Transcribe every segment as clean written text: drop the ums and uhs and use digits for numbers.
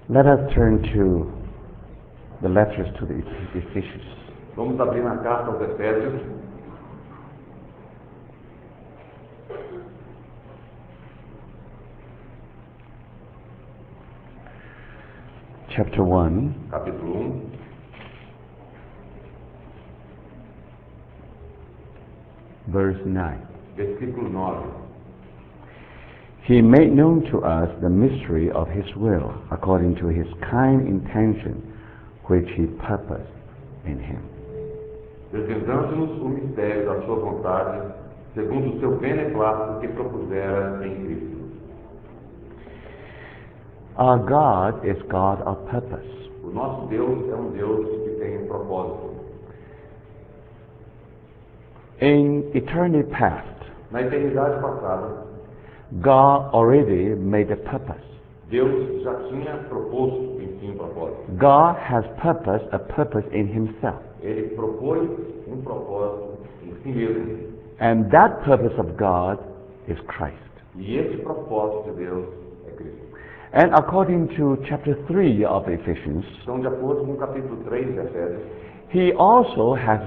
Let us turn to the letters to the Ephesians. Vamos abrir na carta aos Efésios, Chapter 1, capítulo 1, verse 9. versículo 9. He made known to us the mystery of his will, according to his kind intention, which he purposed in him. Desvendando-nos o mistério da sua vontade, segundo o seu beneplácito que propusera em Cristo. Our God is God of purpose. O nosso Deus é um Deus que tem propósito. In eternity past, Na eternidade passada, God already made a purpose. Deus já tinha proposto em si um propósito. God has a purpose in himself. Ele propôs um propósito em si mesmo. And that purpose of God is Christ. E esse propósito de Deus é Cristo. And according to chapter 3 of Ephesians, Então, de acordo com o capítulo 3 de Efésios, he also has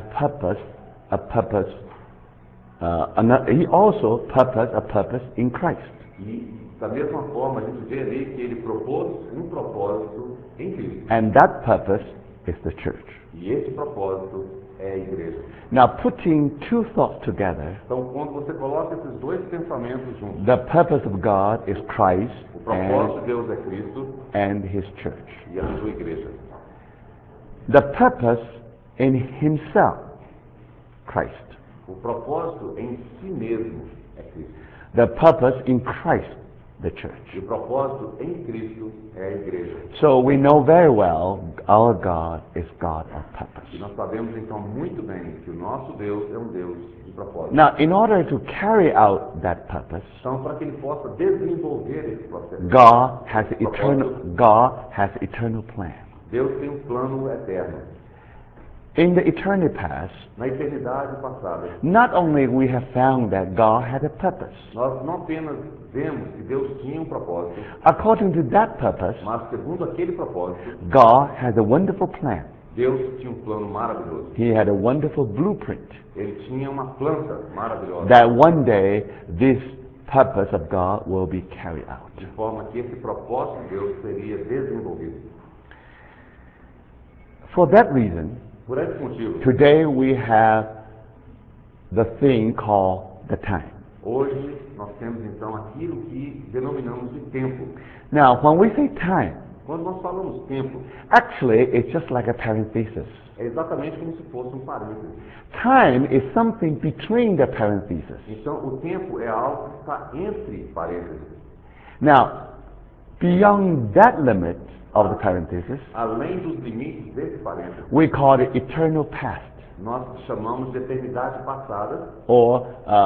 a purpose in Christ. e da mesma forma a gente vê ali que ele propôs um propósito em Cristo. And that purpose is the church. E esse propósito é a igreja. Now, putting two thoughts together, Então, quando você coloca esses dois pensamentos juntos, the purpose of God is Christ o propósito de Deus é Cristo and his church. e a sua igreja. The purpose in himself, Christ. O propósito em si mesmo é Cristo. The purpose in Christ, the church. E o propósito em Cristo é a igreja. So we know very well our God is God of E purpose. nós sabemos então muito bem que o nosso Deus é um Deus de propósito. Now, in order to carry out that purpose, Então, para que ele possa desenvolver esse processo, God has propósito, eternal plan. Deus tem um plano eterno. In the eternity past, Na eternidade passada, not only we have found that God had a purpose. nós não apenas vemos que Deus tinha um propósito, According to that purpose, mas segundo aquele propósito, God has a wonderful plan. Deus tinha um plano maravilhoso. He had a wonderful blueprint Ele tinha uma planta maravilhosa, that one day this purpose of God will be carried out. de forma que esse propósito de Deus seria desenvolvido. For that reason, Por esse motivo, today we have the thing called the time. hoje nós temos então aquilo que denominamos de tempo. Now, when we say time, Quando nós falamos tempo, actually it's just like a parenthesis. é exatamente como se fosse um parênteses. Time is something between the parentheses. Então, o tempo é algo que está entre parênteses. Now, beyond that limit of the parentheses, Além dos limites desse parênteses, we call it eternal past, nós chamamos de eternidade passada, or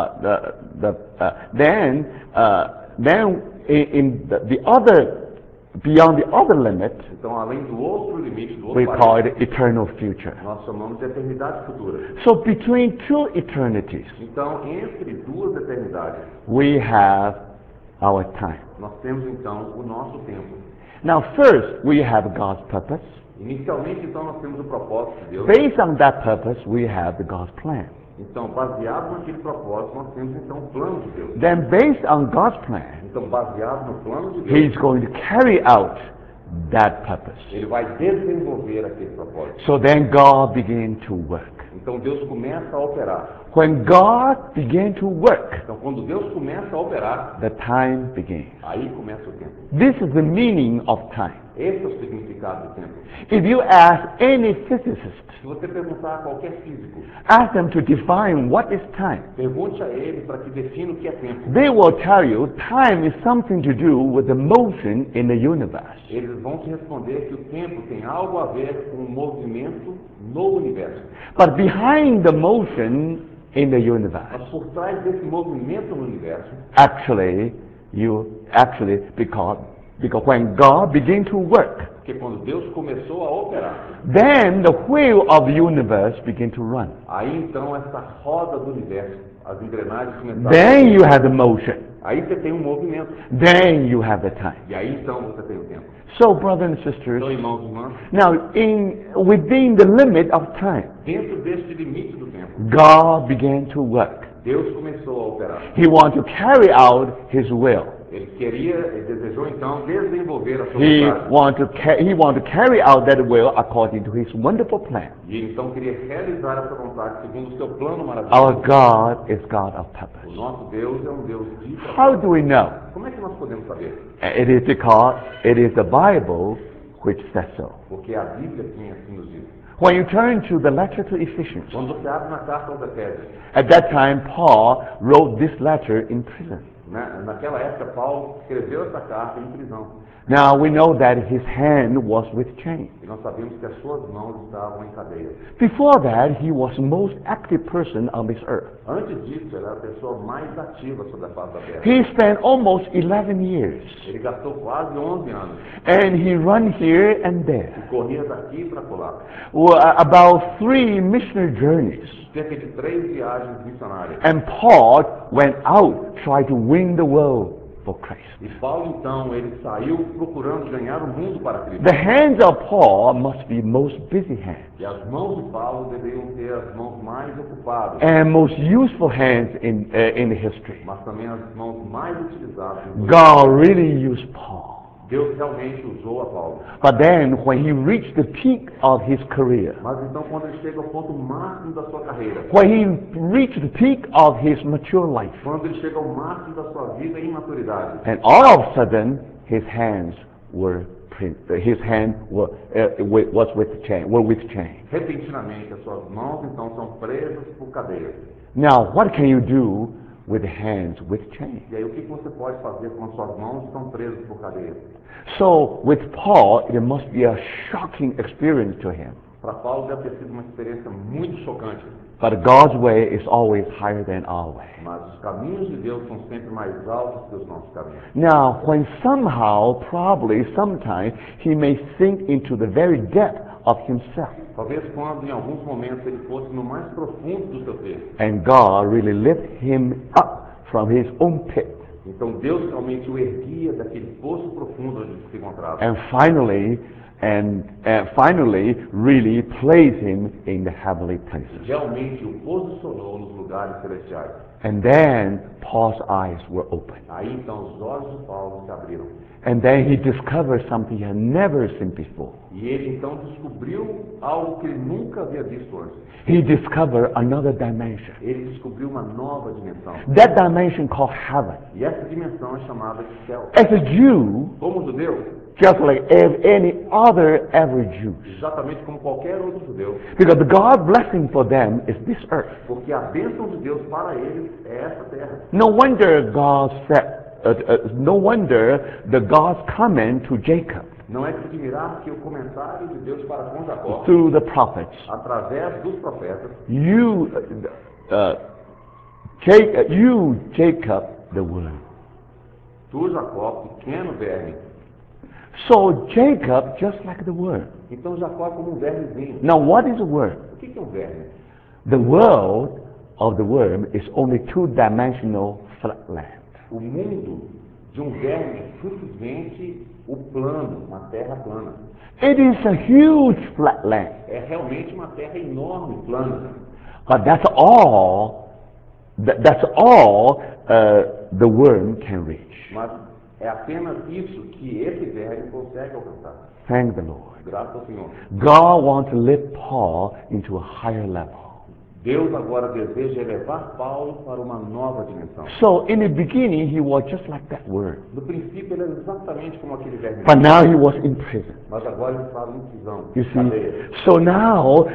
then in the other, beyond the other limit, então além do outro limite, do outro we call parênteses, it eternal future. nós chamamos de eternidade futura. So between two eternities, Então, entre duas eternidades, we have our time. nós temos então o nosso tempo. Now, first, we have God's purpose. Inicialmente, então, nós temos o propósito de Deus. Based on that purpose, we have the God's plan. Então, baseado naquele propósito, nós temos então o plano de Deus. Then, based on God's plan, Então, baseado no plano de He's Deus, going to carry out that purpose. ele vai desenvolver aquele propósito. So then God began to work. Então, Deus começa a operar. When God began to work, Então, quando Deus começa a operar, the time began. aí começa o tempo. This is the meaning of time. Esse é o significado do tempo. If you ask any physicist, Se você perguntar a qualquer físico, ask them to define what is time, pergunte a ele para que defina o que é tempo. they will tell you time is something to do with the motion in the universe. Eles vão te responder que o tempo tem algo a ver com o movimento no universo. But behind the motion in the universe, Mas por trás desse movimento no universo, because when God began to work, porque quando Deus começou a operar, then the wheel of the universe began to run. aí então essa roda do universo, as engrenagens começaram Then a you have the motion. Aí você tem um movimento. Then you have the time. E aí então você tem o tempo. So, brothers and sisters, Então, irmãos e irmãs, now within the limit of time, dentro deste limite do tempo, God began to work. Deus começou a operar. He wanted to carry out His will. Ele desejou então desenvolver a sua He vontade. wanted to carry out that will according to His wonderful plan. E ele então queria realizar essa vontade segundo o seu plano Our maravilhoso. God is God of O purpose. nosso Deus é um Deus de How do propósito. we know? Como é que nós podemos saber? It is because it is the Bible which says so. Porque a Bíblia quem assim nos diz. When you turn to the letter to Ephesians, Quando você abre na carta aos Efésios, at that time Paul wrote this letter in prison. né? Naquela época Paulo escreveu essa carta em prisão. Now we know that his hand was with chains. E nós sabemos que as suas mãos estavam em cadeia. Before that, he was the most active person on this earth. Antes disso, ele era a pessoa mais ativa sobre a face da terra. He spent almost 11 years, Ele gastou quase 11 anos and he ran here and e there. corria daqui para colar. Well, about 3 missionary journeys. Cerca de 3 viagens missionárias. And Paul went out trying to win the world for Christ. E Paulo, então, ele saiu procurando ganhar o mundo para Cristo. The hands of Paul must be most busy hands E as mãos de Paulo deveriam ter as mãos mais ocupadas, and most useful hands in history. mas também as mãos mais utilizadas. God really used Paul. Deus realmente usou a Paulo. But then, when he reached the peak of his career, Mas então, quando ele chega ao ponto máximo da sua carreira, when he reached the peak of his mature life, quando ele chega ao máximo da sua vida em maturidade, and all of a sudden, his hands were was with chain. repentinamente as suas mãos então são presas por cadeias. Now, what can you do with hands with chain? E aí o que você pode fazer quando suas mãos estão presas por cadeias? So, with Paul, it must be a shocking experience to him. Para Paulo deve ter sido uma experiência muito chocante. But God's way is always higher than our way. Mas os caminhos de Deus são sempre mais altos que os nossos caminhos. Now, when somehow, probably, sometimes, he may sink into the very depth of himself, Talvez quando em alguns momentos ele fosse no mais profundo do seu ser. and God really lift him up from his own pit, Então Deus realmente o erguia daquele poço profundo onde ele se encontrava. and finally really place him in the heavenly places. Realmente o posicionou nos lugares celestiais. And then Paul's eyes were opened. Aí então os olhos de Paulo se abriram. And then he discovered something he had never seen before. E ele então descobriu algo que ele nunca havia visto antes. He discovered another dimension. Ele descobriu uma nova dimensão. That dimension called heaven. E essa dimensão é chamada de céu. As a Jew, Como judeu, just like any other average Jew. exatamente como qualquer outro judeu, Because the God blessing for them is this earth. porque a bênção de Deus para eles é essa terra. No wonder God said, no wonder the God's comment to Jacob Não é de se admirar que o comentário de Deus para com Jacó, through the prophets, através dos profetas, you Jacob, the worm. tu Jacó, pequeno verme. So Jacob, just like the worm. Então Jacó é como um vermezinho. Now, what is a worm? O que é um verme? The world of the worm is only two-dimensional flatland. O mundo de um verme é simplesmente o plano, uma terra plana. It is a huge flatland, É realmente uma terra enorme, plana. but that's all. That's all the worm can reach. Mas é apenas isso que esse verme consegue alcançar. Thank the Lord. Graças ao Senhor. God wants to lift Paul into a higher level. Deus agora deseja elevar Paulo para uma nova dimensão. So in the beginning, he was just like that worm, No princípio ele era exatamente como aquele verme. but now he was in prison. Mas agora ele está em prisão, You cadeia. see, so now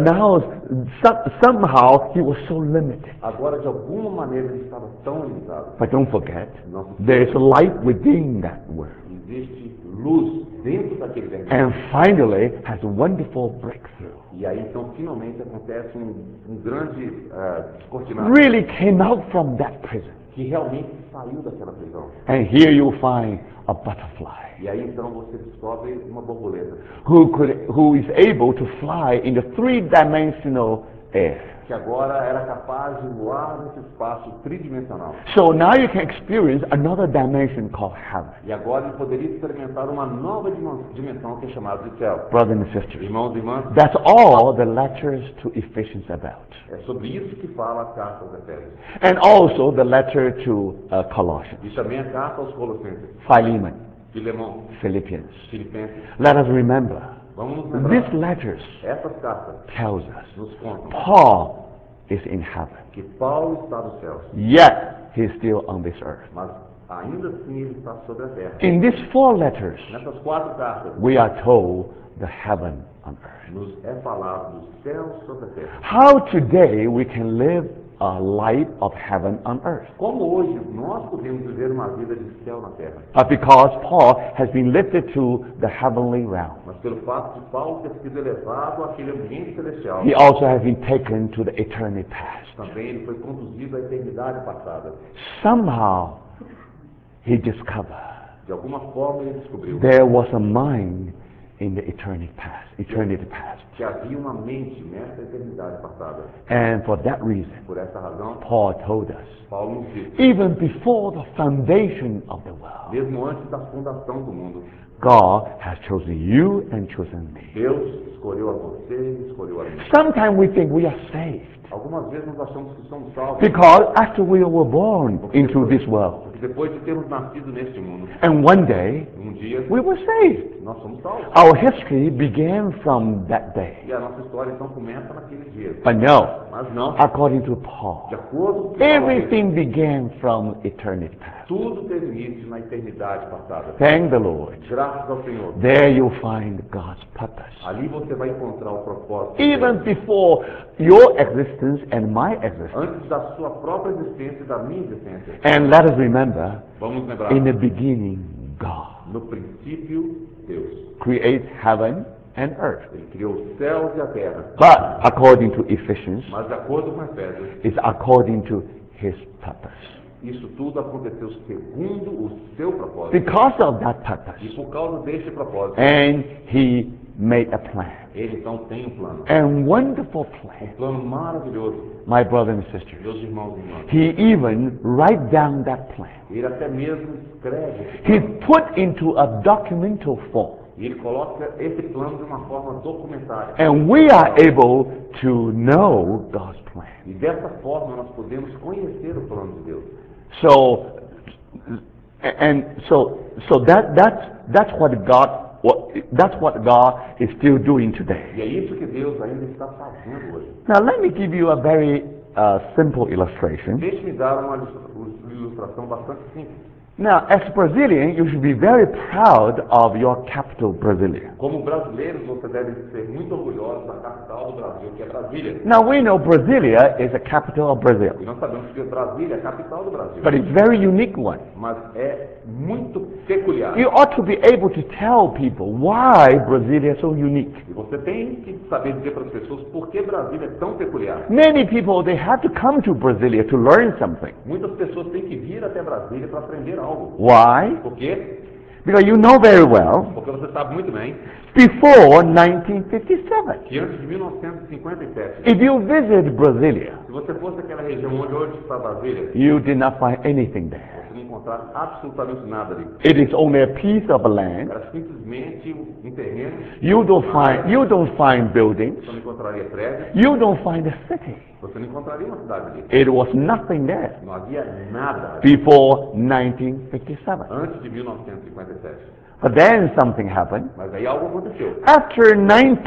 somehow he was so limited. Agora de alguma maneira ele estava tão limitado. But don't forget, Não se there is light within that worm. existe luz dentro daquele verme. And finally, has a wonderful breakthrough. E aí então finalmente acontece um grande descortinamento Really came out from that prison. que realmente saiu daquela prisão. And here you find a butterfly E aí então você descobre uma borboleta who is able to fly in the three-dimensional air. que agora era capaz de voar nesse espaço tridimensional. So now you can experience another dimension called heaven. E agora ele poderia experimentar uma nova dimensão que é chamada de céu. Brothers and sisters, Irmãos e irmãs, that's all the letters to Ephesians about. é sobre isso que fala a carta aos Efésios. And also the letter to Colossians, E também a carta aos Colossenses, Philemon, Filemão, Philippians. Filipenses. Let us remember, Vamos nos these lembrar, letters essas cartas tells us nos contam Paul is in heaven, que Paulo está nos céus, yet he is still on this earth. mas ainda assim ele está sobre a terra. In these 4 letters, Nessas 4 cartas, we are told the heaven on earth. nos é falado dos céus sobre a terra. How today we can live a life of heaven on earth? Como hoje nós podemos viver uma vida de céu na terra? Because Paul has been lifted to the heavenly realm. Mas pelo fato de Paulo ter sido elevado àquele ambiente celestial, He also has been taken to the eternity past. também ele foi conduzido à eternidade passada. Somehow he discovered De alguma forma ele descobriu there was a mind in the eternity past. que havia uma mente nessa eternidade passada. And for that reason, Por essa razão, Paul told us, Paulo nos disse, even before the foundation of the world, mesmo antes da fundação do mundo, God has chosen you and chosen me. Deus escolheu a você e escolheu a mim. Sometimes we think we are saved Algumas vezes nós achamos que somos salvos, because after we were born into this world, porque depois de termos nascido neste mundo, and one day um dia we were saved. nós somos salvos. Our history began from that day. E a nossa história então começa naquele dia. But no, Mas não, according to Paul, de acordo com o que Paulo disse, everything began from eternity past. tudo teve início na eternidade passada. Thank the Lord. Graças ao Senhor. There you'll find God's purpose. Ali você vai encontrar o propósito de Even Deus. before your existence and my existence. Antes da sua própria existência e da minha existência. And let us remember, Vamos lembrar, in the beginning, God no princípio, Deus. created heaven and earth. Ele criou os céus e a terra. But according to Ephesians, Mas de acordo com Efésios, it's according to His purpose. isso tudo aconteceu segundo o seu propósito. Because of that E purpose, por causa deste propósito, and He made a plan, ele então tem um plano. a wonderful plan, Um plano maravilhoso, my brothers and sisters. meus irmãos e irmãs. He even write down that plan. Ele até mesmo escreve esse He plano. put into a documental form. E ele coloca esse plano de uma forma documentária. And we are able to know God's plan. E dessa forma nós podemos conhecer o plano de Deus. So, that's what God is still doing today. E é isso que Deus ainda está fazendo hoje. Now let me give you a very simple illustration. Deixe-me dar uma ilustração bastante simples. Now, as Brazilian, you should be very proud of your capital, Brasilia. Como brasileiros, você deve ser muito orgulhoso da capital do Brasil, que é Brasília. Now we know Brasilia is the capital of Brazil, E nós sabemos que Brasília é a capital do Brasil. but it's a very unique one. Mas é muito peculiar. You ought to be able to tell people why Brasilia is so unique. E você tem que saber dizer para as pessoas por que Brasília é tão peculiar. Many people, they have to come to Brasilia to learn something. Muitas pessoas têm que vir até Brasília para aprender algo. Why? Por quê? Because you know very well, Porque você sabe muito bem before 1957, que antes de 1957, if you visit Brasilia, se você fosse àquela região onde hoje está Brasília, you did not find anything there. você não encontrasse absolutamente nada ali. It is only a piece of land. Era simplesmente um terreno. You don't find buildings. Você não encontraria prédios, You don't find a city. você não encontraria uma cidade ali. It was nothing there Não havia nada ali before 1957. antes de 1957. But then something happened. Mas aí algo aconteceu. After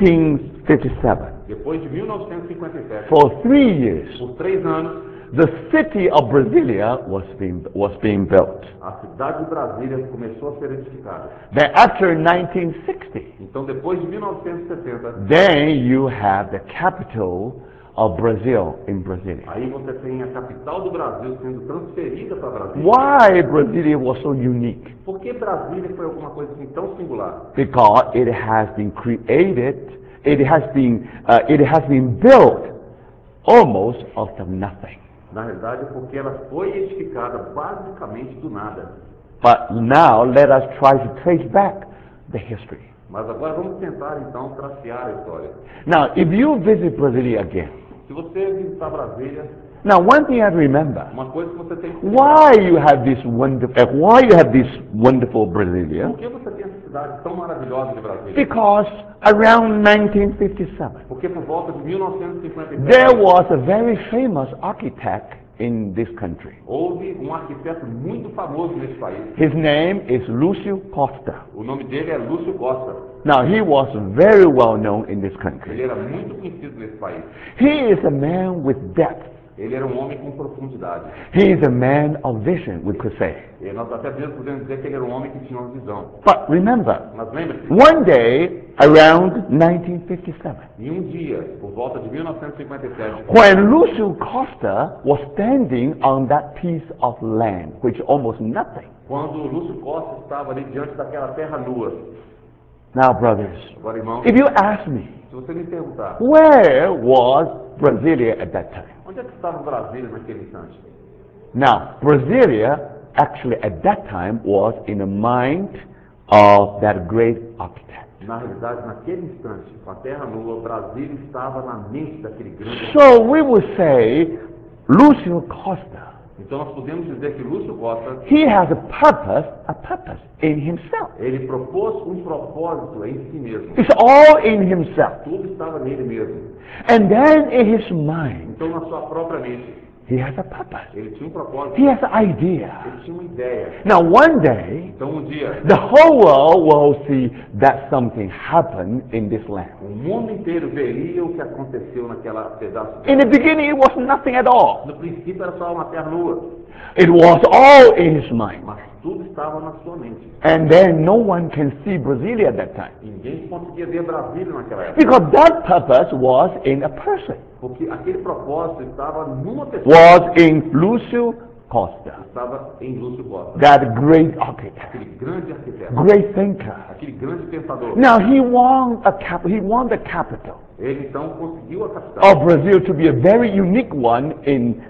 1957, Depois de 1957, for 3 years, por 3 anos, the city of Brasilia was being built. a cidade de Brasília começou a ser edificada. Then after 1960, Então, depois de 1960, then you have the capital of Brazil in Brasilia. aí você tem a capital do Brasil sendo transferida para Brasília. Why Brasilia was so unique? Por que Brasília foi alguma coisa assim tão singular? Because it has been created, it has been built almost out of nothing. Na realidade, é porque ela foi edificada basicamente do nada. But now let us try to trace back the history. Mas agora vamos tentar então tracear a história. Now, if you visit Brasilia again, Se você visitar Brasília, Now, one thing I have to remember, uma coisa que você tem que why you have this wonderful Brasilia? Por que você tem essa cidade tão maravilhosa de Brasília? Because around 1957, Porque por volta de 1957, there was a very famous architect in this country. houve um arquiteto muito famoso nesse país. His name is Lúcio Costa. O nome dele é Lúcio Costa. Now, he was very well known in this Ele country. era muito conhecido nesse país. He is a man with depth. Ele era um homem com profundidade. He is a man of vision, we could say. E nós até mesmo podemos dizer que ele era um homem que tinha uma visão. But remember, Mas lembre-se, one day around 1957, em um dia, por volta de 1957, when Lúcio Costa was standing on that piece of land, which almost nothing. quando Lúcio Costa estava ali diante daquela terra nua. Now, brothers, Agora, irmãos, if you ask me, se você me perguntar, where was Brasilia at that time? onde é que estava Brasília naquele instante? Now, Brasilia actually at that time was in the mind of that great architect. Na realidade, naquele instante, com a terra nua, Brasília estava na mente daquele grande. So we would say Lúcio Costa, Então nós podemos dizer que Lúcio Costa, he has a purpose in himself. ele propôs um propósito em si mesmo. It's all in himself. Tudo estava nele mesmo. And then in his mind, Então na sua própria mente, he has a purpose. ele tinha um propósito, He has an idea. ele tinha uma ideia. Now one day, Então um dia, the whole world will see that something happened in this land. o mundo inteiro veria o que aconteceu naquela pedaço de In terra. the beginning, it was nothing at all. No princípio era só uma terra nua, It was all in his mind. mas tudo estava na sua mente. And then no one can see Brasilia at that time. Ninguém conseguia ver Brasília naquela época, Because that purpose was in a person, porque aquele propósito estava numa pessoa, was in Lúcio Costa, estava em Lúcio Costa, that great architect, aquele grande arquiteto, great thinker. aquele grande pensador. Now he won the capital Ele então conseguiu a capital. of Brazil to be a very unique one in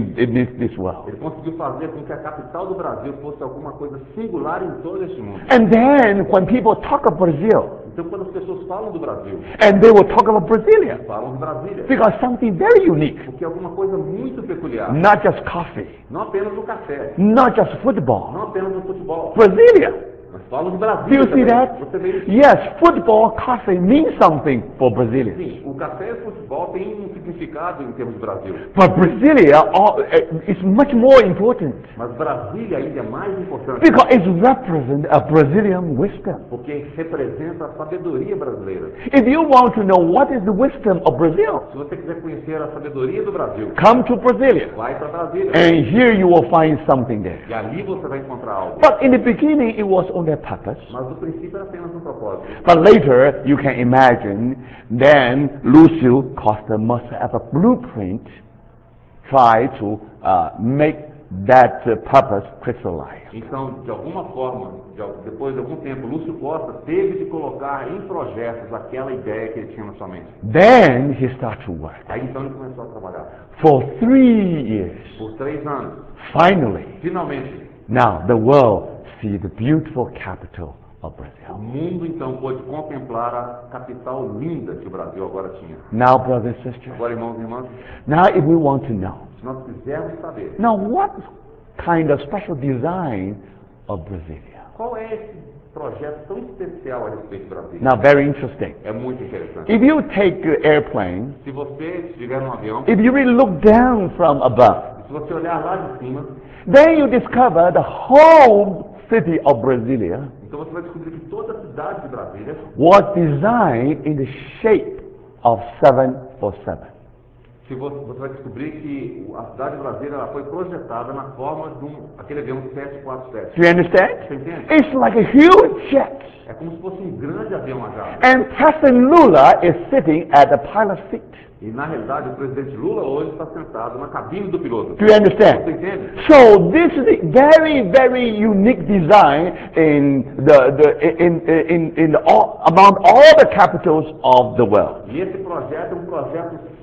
this world. Ele conseguiu fazer com que a capital do Brasil fosse alguma coisa singular em todo este mundo. And then when people talk of Brazil, Então quando as pessoas falam do Brasil, and they will talk about Brasilia, falam de Brasília, because something very unique, porque é alguma coisa muito peculiar. not just coffee, Não apenas o café, not just football, não apenas o futebol, Brasilia. mas falam de Do Brasília you see também. that? Você vê isso? Yes, football, coffee means something for Brazilians. Sim, o café e o futebol têm um significado em termos de Brasil. But Brasilia is much more important Mas Brasília ainda é mais importante, because it represents a Brazilian wisdom. porque representa a sabedoria brasileira. If you want to know what is the wisdom of Brazil, Se você quiser conhecer a sabedoria do Brasil, come to Brasilia. vai para Brasília. And here you will find something there. E ali você vai encontrar algo. But in the beginning, it was only a purpose. Mas no princípio era apenas um propósito. But later, you can imagine, then Lúcio Costa must have a blueprint, try to make that purpose crystallize. Então, de alguma forma, depois de algum tempo, Lúcio Costa teve de colocar em projetos aquela ideia que ele tinha na sua mente. Then he started to work. Aí então ele começou a trabalhar. For 3 years, Por 3 anos, finally, finalmente, now the world see the beautiful capital of o Brazil. mundo então pôde contemplar a capital linda que o Brasil agora tinha. Now, brothers and sisters, Agora, irmãos e irmãs, now if we want to know, se nós quisermos saber now what kind of special design of Brasilia? qual é esse projeto tão especial a respeito do Brasil, Now, very interesting. é muito interessante. If you take an airplane, Se você estiver num avião, if you really look down from above, se você olhar lá de cima, then you discover the whole city of Brasilia então você vai descobrir que toda a cidade de Brasília was designed in the shape of 747. você vai descobrir que a cidade de Brasília ela foi projetada na forma de aquele avião 747. Do you understand? Você entende? It's like a huge jet. É como se fosse um grande avião a jato. And President Lula is sitting at the pilot seat. E na realidade o presidente Lula hoje está sentado na cabine do piloto. Do you understand? Você entende? So this is a very unique design among all the capitals of the world. E esse projeto é um projeto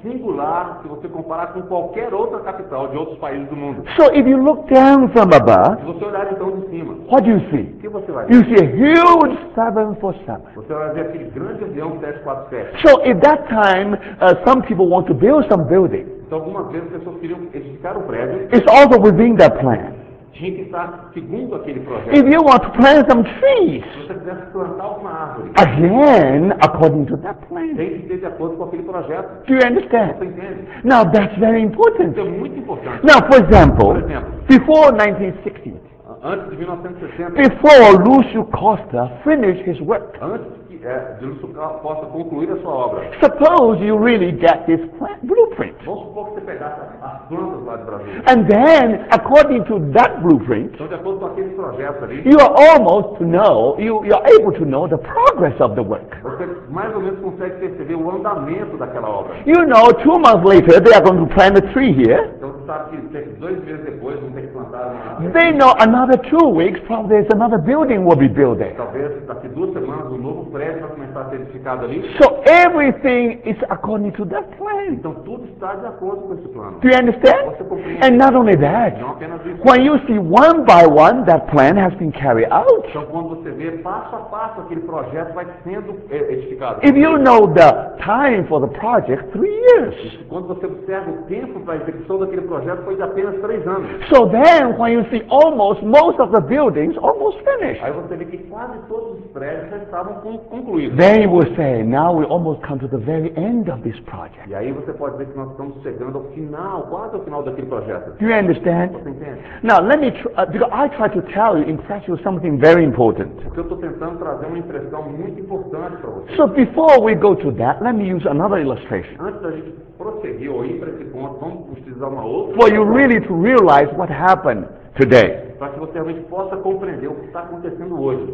singular se você comparar com qualquer outra capital de outros países do mundo. So if you look down from above, Se você olhar então de cima, what do you see? o que você vai You ver? see a huge 747. Você vai ver aquele grande avião 747. So at that time, some people want to build some building. Então, algumas vezes as pessoas queriam edificar um prédio, It's also within that plan. tinha que estar segundo aquele projeto. If you want to plant some trees, Se você quisesse plantar uma árvore, again, according to that plan. tem que ter de acordo com aquele projeto. Do you understand? Você entende? Now that's very important. Isso é muito importante. Now, for example, Por exemplo, before 1960, antes de 1960, before Lucio Costa finished his work, antes de Lúcio Costa concluir a sua obra, suppose you really get this blueprint. vamos supor que você pegasse as plantas lá de Brasília. And then, according to that blueprint, Então, de acordo com aquele projeto ali, you are almost to know, you're able to know the progress of the work. você mais ou menos consegue perceber o andamento daquela obra. You know, 2 months later, they are going to plant a tree here. Então, você sabe que 2 meses depois vão ter que plantar uma árvore. They know another 2 weeks, probably there's another building will be built there. Talvez daqui 2 semanas um novo prédio vai começar a ser edificado ali. So everything is according to that plan. Então, tudo está de acordo com esse plano. Do you understand? Você compreende? And not only that, Não apenas isso. when you see one by one that plan has been carried out, Então, quando você vê passo a passo aquele projeto vai sendo edificado. if you know the time for the project, 3 years. Quando você observa o tempo para a execução daquele projeto foi de apenas 3 anos. So then, when you see most of the buildings almost finished, Aí você vê que quase todos os prédios já estavam concluídos. then you will say, now we almost come to the very end of this project. E aí você pode ver que nós estamos chegando ao final, quase ao final daquele projeto. Do you understand? Você entende? Now, let me, because I try to tell you, impress you something very important. Porque eu estou tentando trazer uma impressão muito importante para você. So before we go to that, let me use another illustration Antes da gente prosseguir ou ir para esse ponto, vamos utilizar uma outra for you really to realize what happened today. para que você realmente possa compreender o que está acontecendo hoje.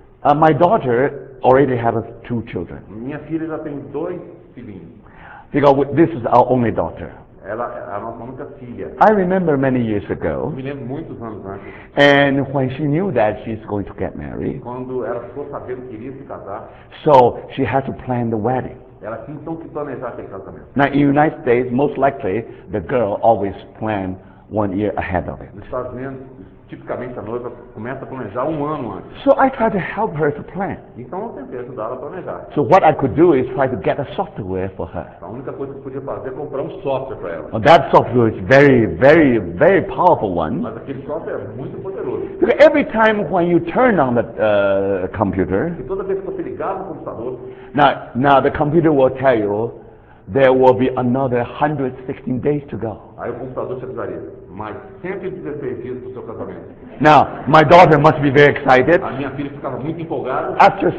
My daughter already has 2 children. Minha filha já tem 2 filhinhos. Because this is our only daughter. Ela é a nossa única filha. I remember many years Eu ago, me lembro muitos anos antes, and when she knew that she's going to get married, quando ela ficou sabendo que iria se casar, so she had to plan the wedding. ela tinha então que planejar aquele casamento. Now, in the United States, most likely, the girl always plan 1 year ahead of it. Nos Estados Unidos, tipicamente a noiva começa a planejar 1 ano antes. So I tried to help her to plan. Então eu tentei ajudá-la a planejar. So what I could do is try to get a software for her. A única coisa que eu podia fazer é comprar um software para ela. Well, that software is very powerful one. Mas aquele software é muito poderoso. Because every time when you turn on the computer, E toda vez que você ligava o computador, now the computer will tell you there will be another 116 days to go. aí o computador te avisaria, mais 116 dias para o seu casamento. Now, my daughter must be very excited. A minha filha ficava muito empolgada. After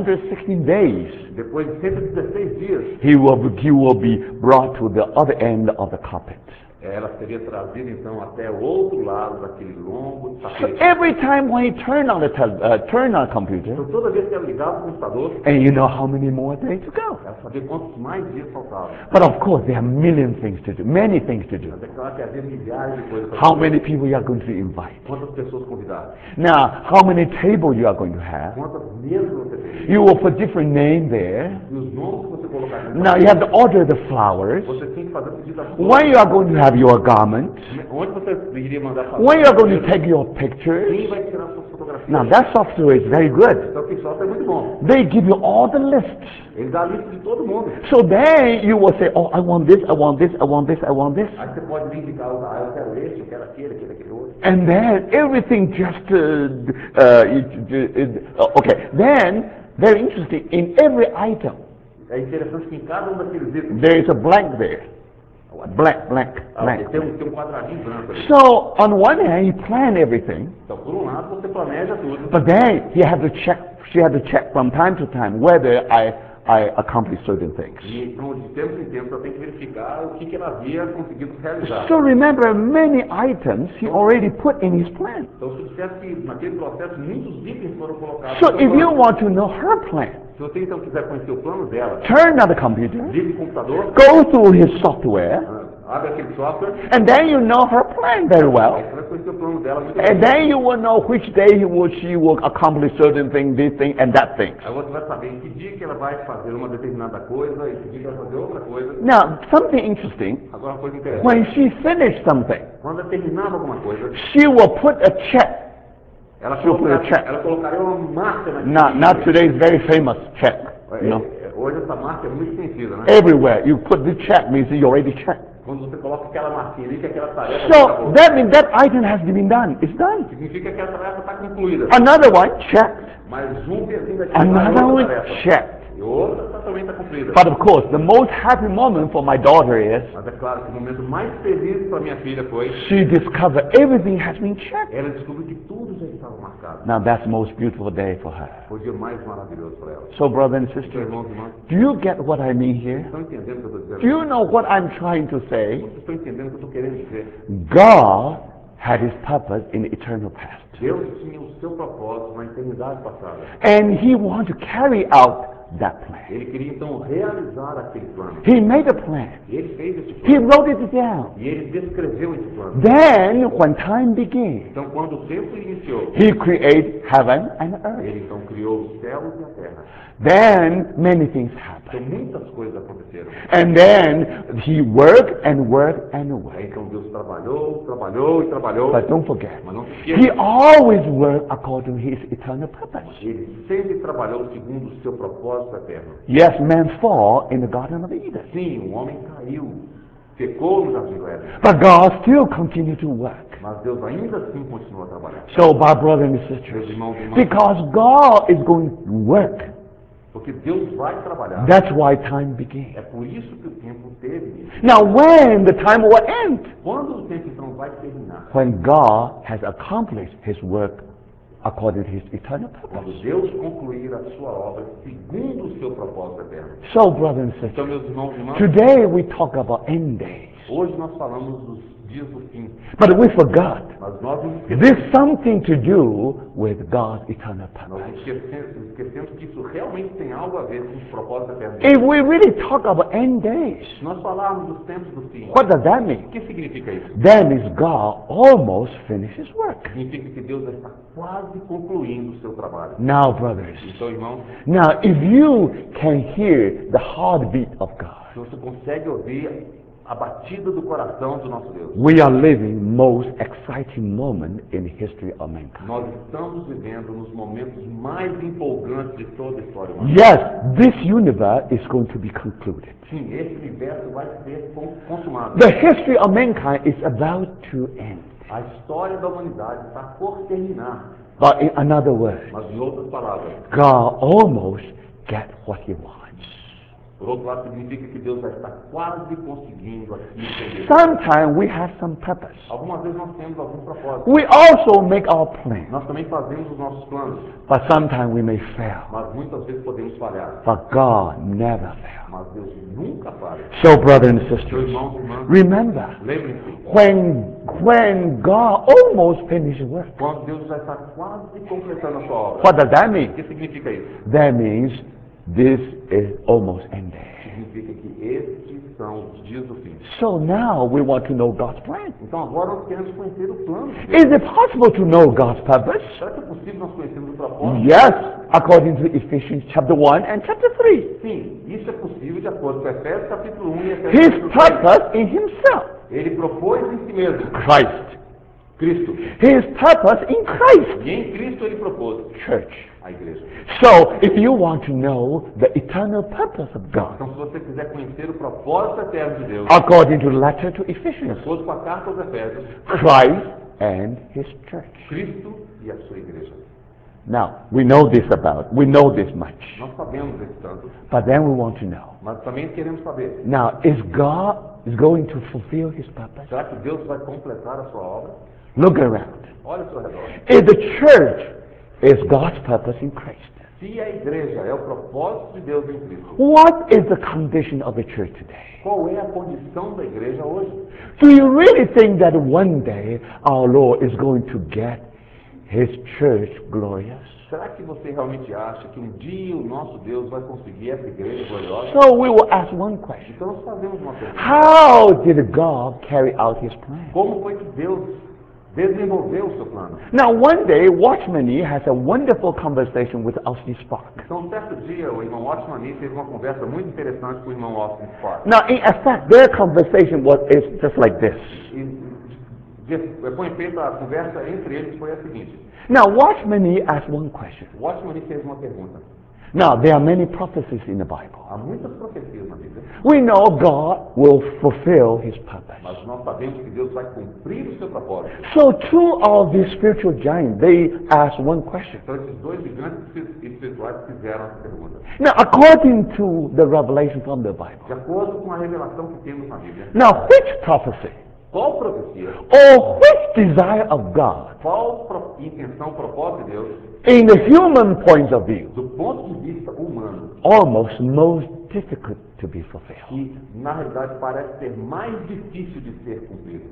116 days, Depois de 116 dias, he will be brought to the other end of the carpet. ela seria trazida então até o outro lado daquele longo So tapete. every time when you turn on the computer, Então toda vez que ela ligava o computador, and you know how many more days to go. ela sabia quantos mais dias faltavam. But of course, there are million things to do, many things to do. Mas é claro que havia milhares de coisas para How fazer. many people you are going to invite? Quantas pessoas convidar? Now, how many tables you are going to have? Quantas mesas você tem? You will put different name there. E os nomes que você colocar nessa Now you have to order the flowers. você tem que fazer pedido das When you are going to have your garment. Onde você iria mandar fazer? When you are going to take your Quem pictures. vai tirar suas fotografias? Now that software is very good. Então que software é muito bom. They give you all the lists. Ele dá a lista de todo mundo. So then you will say, oh, I want this, I want this, I want this, I want this. Aí você pode indicar, eu quero esse, eu quero aquele outro. And then everything just, okay. Then, very interesting, in every item, É interessante que em cada um daqueles itens, there is a blank there. Blank. tem um quadradinho branco ali. So, on one hand, you plan everything, Então, por um lado, você planeja tudo. but then she had to check from time to time whether I accomplish certain things. E então, de tempo em tempo, você tem que verificar o que ela havia conseguido realizar. So remember, many items he already put in his plan. Então, se dissesse que naquele processo muitos itens foram colocados. So no if you plano. want to know her plan, Se você então quiser conhecer o plano dela, turn on the computer, ligue o computador, go through his software, abre aquele software, and then you know her plan very aí well. você vai conhecer o plano dela muito bem. And then you will know which day she will accomplish certain thing, this thing, and that thing. Aí você vai saber em que dia que ela vai fazer uma determinada coisa, e que dia que ela vai fazer outra coisa. Now, something interesting, Agora uma coisa interessante. when she finished something, Quando ela terminava alguma coisa, she will put a check. ela She'll put a check. colocaria uma marca naquele Not today's very famous check. No. Hoje essa marca é muito conhecida, né? Everywhere you put the check means you already checked. Quando você coloca aquela marquinha ali, que aquela tarefa já So acabou. that means that item has been done. It's done. Significa que a tarefa está concluída. Another one checked. Mas um pezinho daquele Another outra one tarefa. checked. E outra também está cumprida. But of course, the most happy moment for my daughter is Mas é claro que o momento mais feliz para minha filha foi she discovered everything has been checked. ela descobriu que tudo já estava marcado. Now that's the most beautiful day for her. Foi o dia mais maravilhoso para ela. So, brother and Então, sister, irmãos e irmãs, do you get what I mean here? estão entendendo o que eu estou dizendo? Do you know what I'm trying to say? Vocês estão entendendo o que eu estou querendo dizer? God had his purpose in the eternal past. Deus tinha o seu propósito na eternidade passada. And he wanted to carry out that plan. Ele queria então realizar aquele plano. He made a plan. Ele fez esse He plano. wrote it down. E ele descreveu esse plano. Then, when time began, Então, quando o tempo iniciou, he created heaven and earth. ele então criou os céus e a terra. Then, many things Então, happened. muitas coisas aconteceram. And then, he worked and worked and Aí, worked. então, Deus trabalhou e trabalhou. But don't forget, Mas não se he esqueça, always worked according to his eternal purpose. ele sempre trabalhou segundo o seu propósito eterno. Yes, man fall in the Garden of Eden. Sim, o homem caiu, pecou no jardim do Éden. But God still continued to work. Mas Deus ainda assim continuou a trabalhar. So, my brother and Meus sisters, irmãos e irmãs, because God is going to work, porque Deus vai trabalhar. that's why time began. É por isso que o tempo teve início. Now, when the time will end? Quando o tempo então vai terminar? When God has accomplished his work according to his eternal Quando purpose. Deus concluir a sua obra segundo o seu propósito eterno. So, brothers and Então, sisters, meus irmãos e irmãs, today we talk about end days. hoje nós falamos dos dias do fim, But we forgot. mas nós nos esquecemos, There's something to do with God's eternal nós purpose. esquecemos que isso realmente tem algo a ver com os propósitos eternos. If we really talk about end days, Se nós falarmos dos tempos do fim, what does that mean? o que significa isso? That means God almost finished his work. Significa que Deus já está quase concluindo o seu trabalho. Now, brothers, Então, irmãos, now if you can hear the heartbeat of God, se você consegue ouvir a batida do coração do nosso Deus, we are living most exciting moment in the history of mankind. nós estamos vivendo nos momentos mais empolgantes de toda a história humana. Yes, this universe is going to be concluded. Sim, esse universo vai ser consumado. The history of mankind is about to end. A história da humanidade está por terminar. But in another word, Mas, em outras palavras, God almost get what he wants. por outro lado, significa que Deus já está quase conseguindo aquilo que ele deseja. Sometimes we have some purpose. Algumas vezes nós temos algum propósito. We also make our plan, Nós também fazemos os nossos planos, but sometimes we may fail. mas muitas vezes podemos falhar. But God never fails. Mas Deus nunca falha. So, brothers and Meus sisters, irmãos e irmãs, remember, lembrem-se, when God almost finished work, quando Deus já está quase completando a sua obra, what does that o mean? que significa isso? That means this is almost ended. Significa que estes são os dias do fim. So now we want to know God's plan. Então agora nós queremos conhecer o plano de Deus. Is it possible to know God's purpose? Será que é possível nós conhecermos o propósito? Yes, according to Ephesians chapter 1 and chapter 3. Sim, isso é possível de acordo com Efésios capítulo 1 e Efésios His capítulo 3. purpose in himself, Ele propôs em si mesmo, Christ. Cristo. His purpose in Christ, E em Cristo ele propôs church. a igreja. So, if you want to know the eternal purpose of God, Então, se você quiser conhecer o propósito eterno de Deus, according to the letter to de Ephesians, acordo com a carta aos Efésios, Christ and his church. Cristo e a sua igreja. Now, we know this much. Nós sabemos esse tanto, But then we want to know. mas também queremos saber, Now, is God is going to fulfill his purpose? será que Deus vai completar a sua obra? Look around. Olha ao seu redor. If the church is God's purpose in Christ, Se a igreja é o propósito de Deus em Cristo, what is the condition of the church today? qual é a condição da igreja hoje? Do you really think that one day our Lord is going to get His church glorious? Será que você realmente acha que um dia o nosso Deus vai conseguir essa igreja gloriosa? So we will ask one question. Então nós fazemos uma pergunta. How did God carry out his plan? Como foi que Deus desenvolveu o seu plano? Now one day, Watchman Nee has a wonderful conversation with Austin Spark. Então, certo dia, o irmão Watchman Nee teve uma conversa muito interessante com o irmão Austin Spark. Now in effect, their conversation is just like this. Com efeito, a conversa entre eles foi a seguinte. Now Watchman Nee asked one question. O Watchman Nee fez uma pergunta. Now there are many prophecies in the Bible. Há muitas profecias na Bíblia, We know God will fulfill his purpose. mas nós sabemos que Deus vai cumprir o seu propósito. So two of these spiritual giants, they asked one question. Então, esses dois gigantes espirituais fizeram essa pergunta. Now according to the revelation from the Bible, De acordo com a revelação que temos na Bíblia, now which prophecy qual profecia, or which desire of God, qual intenção, propósito de Deus, in the human point of view, do ponto de vista humano, almost most difficult to be fulfilled? que na realidade parece ser mais difícil de ser cumprido?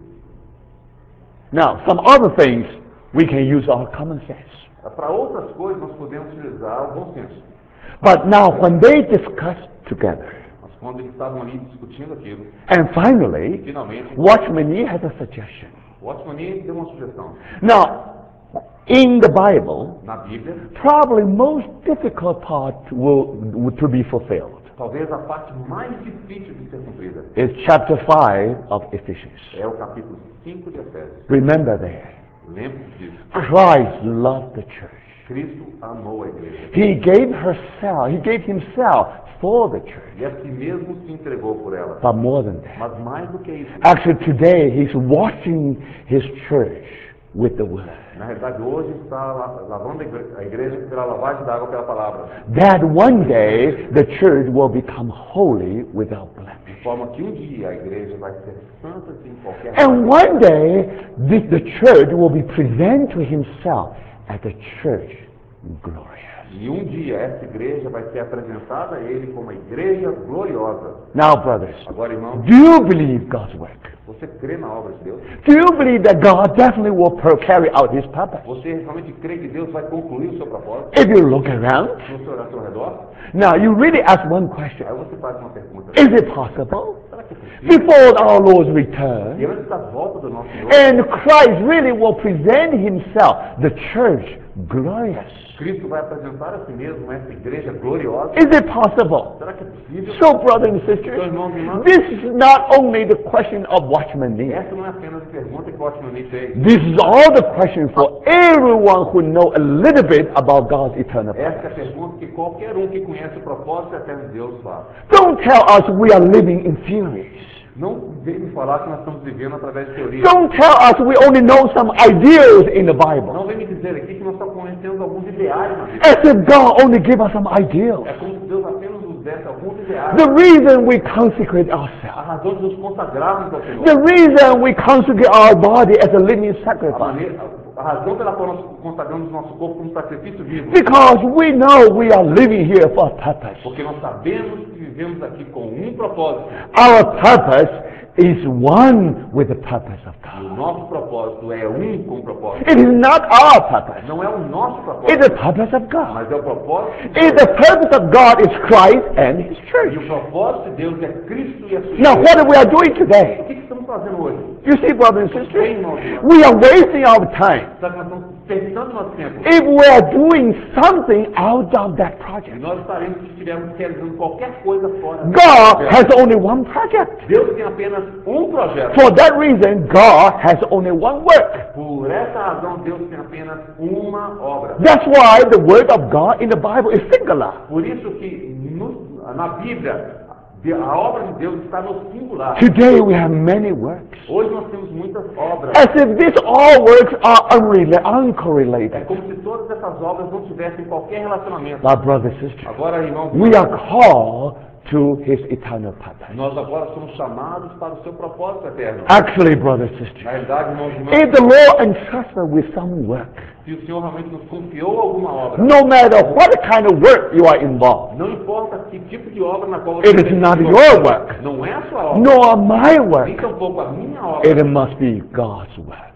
Now some other things we can use our common sense. Para outras coisas nós podemos utilizar o bom senso. But now when they discuss together, Mas quando eles estavam ali discutindo aquilo, and finally, finalmente, Watchman Nee has a suggestion. o Watchman Nee deu uma sugestão. Now, in the Bible, Na Bíblia, probably most difficult part to be fulfilled talvez a parte mais difícil de ser cumprida is chapter 5 of Ephesians. é o capítulo 5 de Efésios. Remember there, Lembre-se disso. Christ loved the church. Cristo amou a igreja. He gave himself for the church. E a si mesmo se entregou por ela. But more than that, Mas mais do que isso, actually today he's washing his church with the word. na realidade hoje está lavando a igreja pela lavagem da água pela palavra. That one day the church will become holy without blemish. De forma que um dia a igreja vai ser santa sem qualquer And one day the church will be presented to himself as a church glorious. E um dia essa igreja vai ser apresentada a ele como a igreja gloriosa. Now, brothers, Agora, irmãos, do you believe God's work? você crê na obra de Deus? Do you believe that God definitely will carry out his purpose? Você realmente crê que Deus vai concluir o seu propósito? If you look around, No seu, ao seu redor? now you really ask one question. Aí você faz uma pergunta. Is it possible? Será que é possível? Before our Lord's return, E antes da volta do nosso Senhor, and Christ really will present himself, the church, glorious. Cristo vai apresentar a si mesmo essa igreja gloriosa? Is it possible? Será que é possível? So, brothers and Então, sisters, irmãos e irmãs, this is not only the question of Watchman Nee. essa não é apenas a pergunta que o Watchman Nee fez. This is all the question for everyone who know a little bit about God's eternal Essa é a purpose. pergunta que qualquer um que conhece o propósito eterno de Deus faz. Don't tell us we are living in theories. Não vem me falar que nós estamos vivendo através de teorias. Don't tell us we only know some ideas in the Bible. Não vem me dizer aqui que nós só conhecemos alguns ideais na Bíblia. As if God only gave us some ideas. É como se Deus apenas nos desse alguns ideais. The reason we consecrate A ourselves, razão de nos consagrarmos ao Senhor. the reason we consecrate our body as a living A, sacrifice, a razão pela qual nós consagramos o nosso corpo como sacrifício vivo. because we know we are living here for a purpose. Porque nós sabemos que vivemos aqui com um propósito. Our purpose is one with the purpose of E o God. nosso propósito é um com o propósito. It is not our purpose. Não é o nosso It's propósito, the purpose of God. mas é o propósito de If Deus. the purpose of God is Christ and His E church. o propósito de Deus é Cristo e a sua Now, igreja. what we are doing today? O que estamos fazendo hoje? You see, brothers and Bem, sisters, irmãos e irmãs, we are wasting our time sabe, nós estamos perdendo nosso tempo. if we are doing something out of that E project. nós estaremos, se estivermos realizando qualquer coisa fora. God has only one project. Deus tem apenas um projeto. For that reason, God has only one work. Por essa razão, Deus tem apenas uma obra. That's why the word of God in the Bible is singular. Por isso que na Bíblia, a obra de Deus está no singular. Today we have many works. Hoje nós temos muitas obras. As if these all works are É uncorrelated. como se todas essas obras não tivessem qualquer relacionamento. My brothers and sisters, Agora, irmãos, we are called to His eternal purpose. nós agora somos chamados para o seu propósito eterno. Actually, brothers and sisters, Na verdade, irmãos, if the Lord entrusts us with some work, se o Senhor realmente nos confiou alguma obra, no matter what kind of work you are involved, não importa que tipo de obra na qual você it is not your work, não é a sua obra, nor my nem work. tampouco a minha obra, It must be God's work.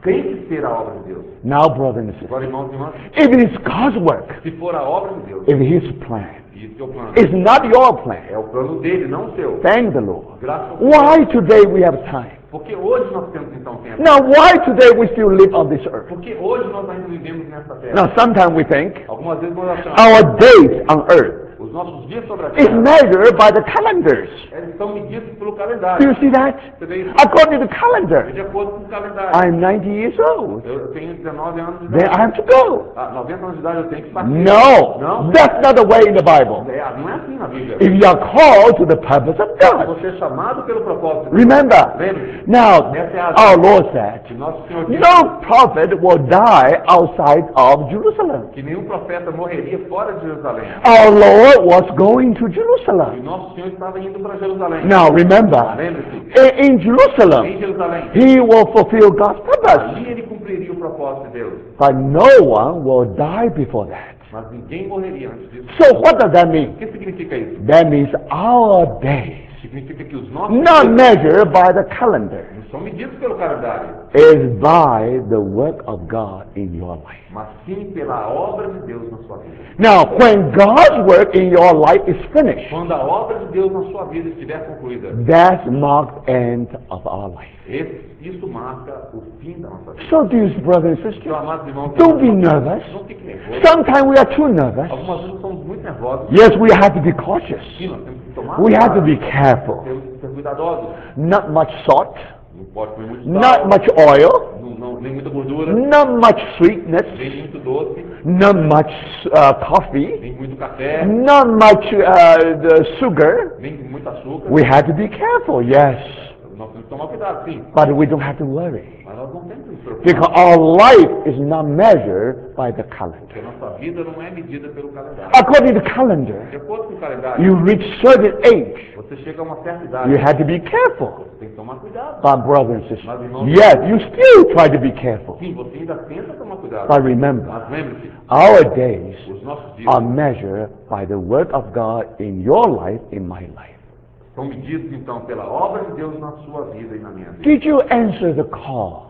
Tem que ser a obra de Deus. Now, brothers and sisters, Agora, irmãos e irmãs, if it is God's work, se for a obra de Deus, if His plan, isso é o plano. it's not your plan. É o plano dele, não o seu. Thank the Lord. Graças a Deus. Why today we have time? Porque hoje nós temos então tempo. Now, why today we still live on this earth? Porque hoje nós ainda vivemos nesta terra. Now, sometimes we think Algumas vezes nós achamos our days on earth os nossos dias sobre a is terra measured by the calendars. eles são medidos pelo Do calendário. you see that? Você vê isso? According to the calendar, De acordo com o calendário. I'm 90 years old. Eu tenho 19 anos de Then I idade. have to go. 90 anos de idade eu tenho que partir. No, Não? that's not the way in the Bible. Não é assim na Bíblia. If you are called to the purpose of God, Você é chamado pelo propósito de Deus. remember. Lembre-se, Now, essa é a our Lord said, que nosso Senhor disse no prophet will die outside of Jerusalem. que nenhum profeta morreria fora de Jerusalém. Our Lord was going to E Jerusalem. nosso Senhor estava indo para Jerusalém. Now, remember, Lembre-se, in Jerusalem, em Jerusalém, He will fulfill God's purpose. ali ele cumpriria o propósito de Deus. But no one will die before that. Mas ninguém morreria antes disso. So what does that O mean? que significa isso? That means our days, Significa que os nossos not dias measured by the calendar, não são medidos pelo calendário, is by the work of God in your life. mas sim pela obra de Deus na sua vida. Now, when God's work in your life is finished, Quando a obra de Deus na sua vida estiver concluída, that marks the end of our life. isso marca o fim da nossa vida. So, dear brothers and Então, sisters, amados irmãos, don't be nervous. não fique nervoso. Sometimes we are too nervous. Algumas vezes somos muito nervosos. Yes, we have to be cautious. Sim, nós temos que tomar We have to cuidado. be careful. Temos que ser cuidadosos. Not much salt, Não pode comer muito not sal, much oil, nem muita gordura, not much sweetness, nem muito doce, not much coffee, nem muito café, not much the sugar. nem muito açúcar. We have to be careful, yes, Nós temos que tomar cuidado, sim. but we don't have to worry. Mas nós não temos que nos preocupar. Because our life is not measured by the calendar. Porque a nossa vida não é medida pelo calendário. According to the calendar, De acordo com o calendário, you reach certain age, você chega a uma certa idade. you have to be careful. Você tem que tomar cuidado. But brothers and sisters, yes, you still try to be careful. Sim, você ainda tenta tomar cuidado. But remember, Mas lembre-se, our days os nossos dias are measured by the work of God in your life, in my life. são medidos, então, pela obra de Deus na sua vida e na minha vida. Did you answer the call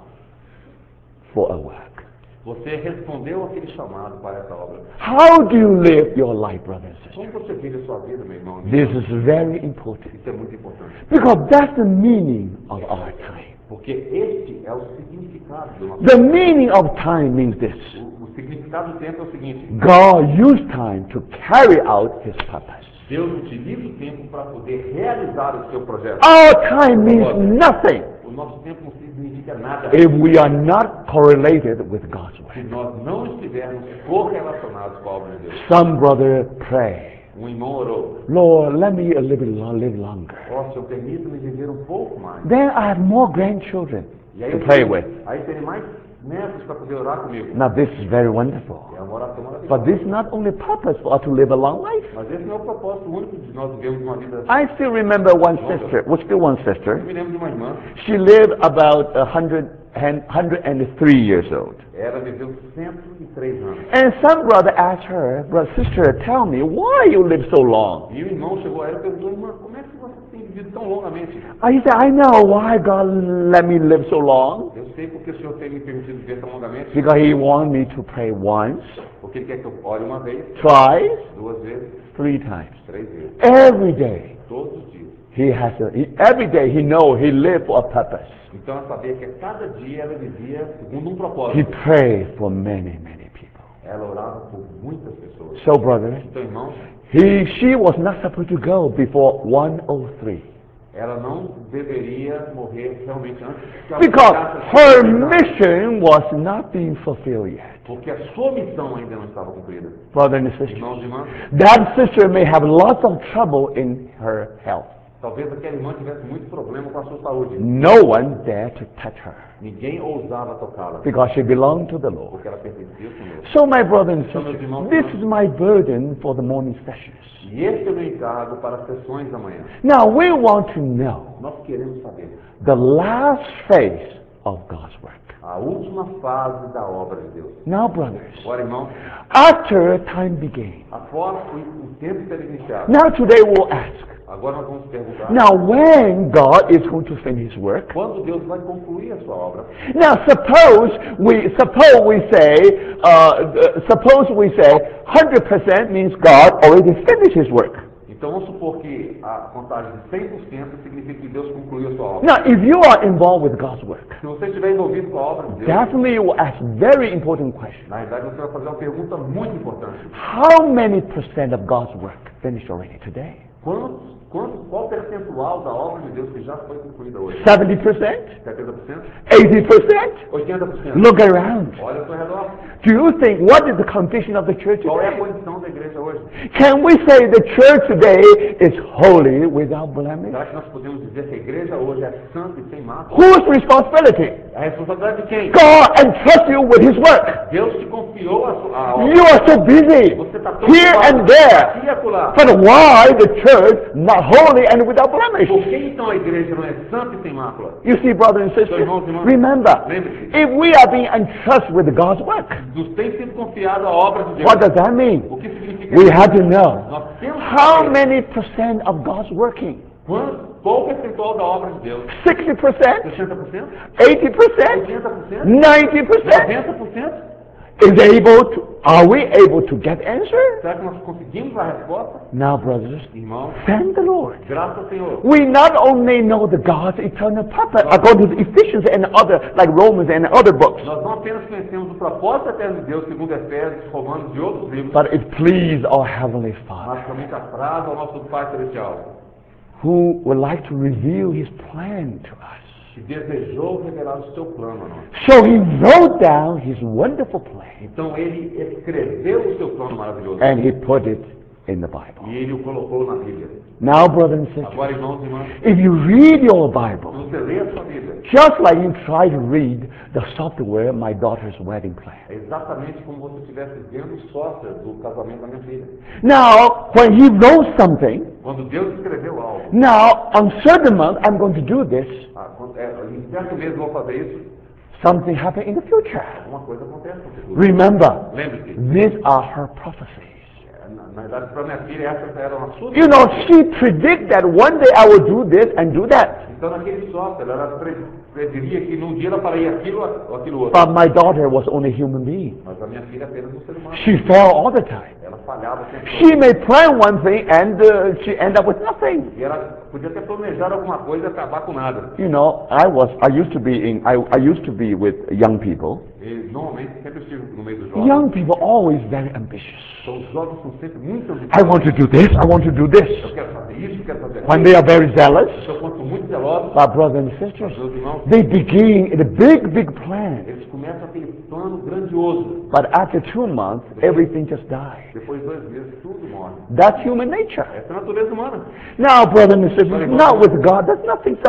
for a work? Você respondeu aquele chamado para essa obra. How do you live your life, brothers and sisters? Como você vive a sua vida, meu irmão? This is very important. Isso é muito importante. Because that's the meaning of our time. Porque este é o significado do nosso The meaning of time means this. O significado do tempo é o seguinte: God used time to carry out His purpose. Deus utiliza o tempo para poder realizar o seu projeto. Our time means nothing O nosso tempo não significa nada if we are not correlated with God's se work. nós não estivermos correlacionados com a obra de Deus. Some brother pray, Um irmão orou: Lord, let me live longer. ó, Senhor, permita-me viver um pouco mais. Then I have more grandchildren E aí to pray with. aí terei mais netos para poder orar comigo. Now this is very wonderful. É uma oração maravilhosa. But this is not only purpose for us to live a long life. Mas esse não é o propósito único de nós vivermos uma vida. I still remember one sister, well still one sister. Eu me lembro de uma irmã. She lived about 103 years old. Ela viveu 103 anos. And some brother asked her, brother, sister, tell me, why you live so long? E o irmão chegou a ela e perguntou: irmã, como é que você tem vivido tão longamente? He said, I know why God let me live so long. Eu sei porque o Senhor tem me permitido viver tão longamente. Because He wants me to pray once, Porque Ele quer que eu ore uma vez, twice, 2 vezes, 3 times. 3 vezes. Every day. Todos os dias. Every day he know he live for a purpose. Então ela sabia que a cada dia ela vivia segundo um He propósito. prayed for many, many people. Ela orava por muitas pessoas. So brothers, Então, irmãos, she was not supposed to go before 103. ela não deveria morrer realmente antes que ela Because chegasse aos her 103 anos. mission was not being fulfilled yet. Porque a sua missão ainda não estava cumprida. Brothers and sisters, Irmãos e irmãs, that sister may have lots of trouble in her health. talvez aquela irmã tivesse muito problema com a sua saúde. No one dared to touch her Ninguém ousava tocá-la, because she belonged to the Lord. porque ela pertencia ao Senhor. So my brothers and sisters, this is my burden for the morning sessions. E esse é o meu encargo para as sessões da manhã. Now we want to know Nós queremos saber the last phase of God's work. a última fase da obra de Deus. Now brothers, Agora, irmãos, after time began, após o tempo ter iniciado, now today we'll ask, Agora nós vamos perguntar, Now, when God is going to finish His work? quando Deus vai concluir a sua obra? Now, suppose we say 100% means God already finished His work. Então vamos supor que a contagem de 100% significa que Deus concluiu a sua obra. Now, if you are involved with God's work, Se você estiver envolvido com a obra de Deus, definitely you will ask very important question. na verdade você vai fazer uma pergunta muito importante. How many percent of God's work finished already today? Qual percentual da obra de Deus que já foi concluída hoje? 70%? 70%? 80%? 80%? Look around. Olha ao seu redor. Do you think, what is the condition of the church Qual é a today? condição da igreja hoje? Can we say the church today is holy without blemish? Será que nós podemos dizer que a igreja hoje é santa e sem mácula? Whose responsibility? A responsabilidade de quem? God entrust you with His work. Deus te confiou a obra. You are so busy Você está tão here ocupado and there. aqui e acolá. But why the church not holy and without blemish? Por que então a igreja não é santa e sem mácula? You see, brothers and sisters, Irmãos e irmãs, remember, lembre-se, if we are being entrusted with God's work, nos tem sido confiado a obra de Deus. what does that mean? O que significa We isso? have to know Nós temos que how saber many percent of God's working? qual o percentual da obra de Deus? 60%? 60%? 80%? 80%? 90%? 90%? Are we able to get answer? Será que nós conseguimos a resposta? Now, brothers, Irmãos, thank the Lord. graças ao Senhor. We not only know the God's eternal purpose, according to Ephesians and other, like Romans and other books, Nós não apenas conhecemos o propósito eterno de Deus, segundo Efésios, Romanos e outros livros, but it pleased our Heavenly Father, mas também aprada ao nosso Pai Celestial, who would like to reveal His plan to us. que desejou revelar o seu plano a nós. So He wrote down His wonderful plan, Então ele escreveu o seu plano maravilhoso and He put it in the Bible. e ele o colocou na Bíblia. Now, brothers and sisters, Agora, irmãos e irmãs, if you read your se Bible, você lê a sua Bíblia, just like you try to read the software, my daughter's wedding plan. é exatamente como você estivesse vendo o software do casamento da minha filha. Now, when He wrote something, Quando Deus escreveu algo, now, on certain month, I'm going to do this, em certo mês eu vou fazer isso, something happen in the future. alguma coisa acontece no futuro. Remember, Lembre-se, these are her prophecies. na verdade, para minha filha, essas eram as suas. You know, she predict that one day I will do this and do that. Então, naquele software, ela prediria que num dia ela faria aquilo ou aquilo outro. But my daughter was only a human being. Mas a minha filha é apenas um ser humano. She fell all the time. Ela falhava o tempo She todo. may plan one thing and she end up with nothing. E ela podia até planejar alguma coisa e acabar com nada. You know, I used to be with young people. E normalmente sempre estive no meio dos jovens. Young people always very ambitious. Então os jovens são sempre muito I ambiciosos. want to do this, I want to do Eu this. quero fazer isso, eu quero fazer When aquilo. they are very zealous, Então, quando são muito zelosos, my brothers and sisters, os meus irmãos, they begin in a big plan. eles começam aquele plano grandioso. But after 2 months, everything just dies. Depois de 2 meses, tudo morre. That's human nature. Essa é a natureza humana. Now, brothers and sisters, not with God. That's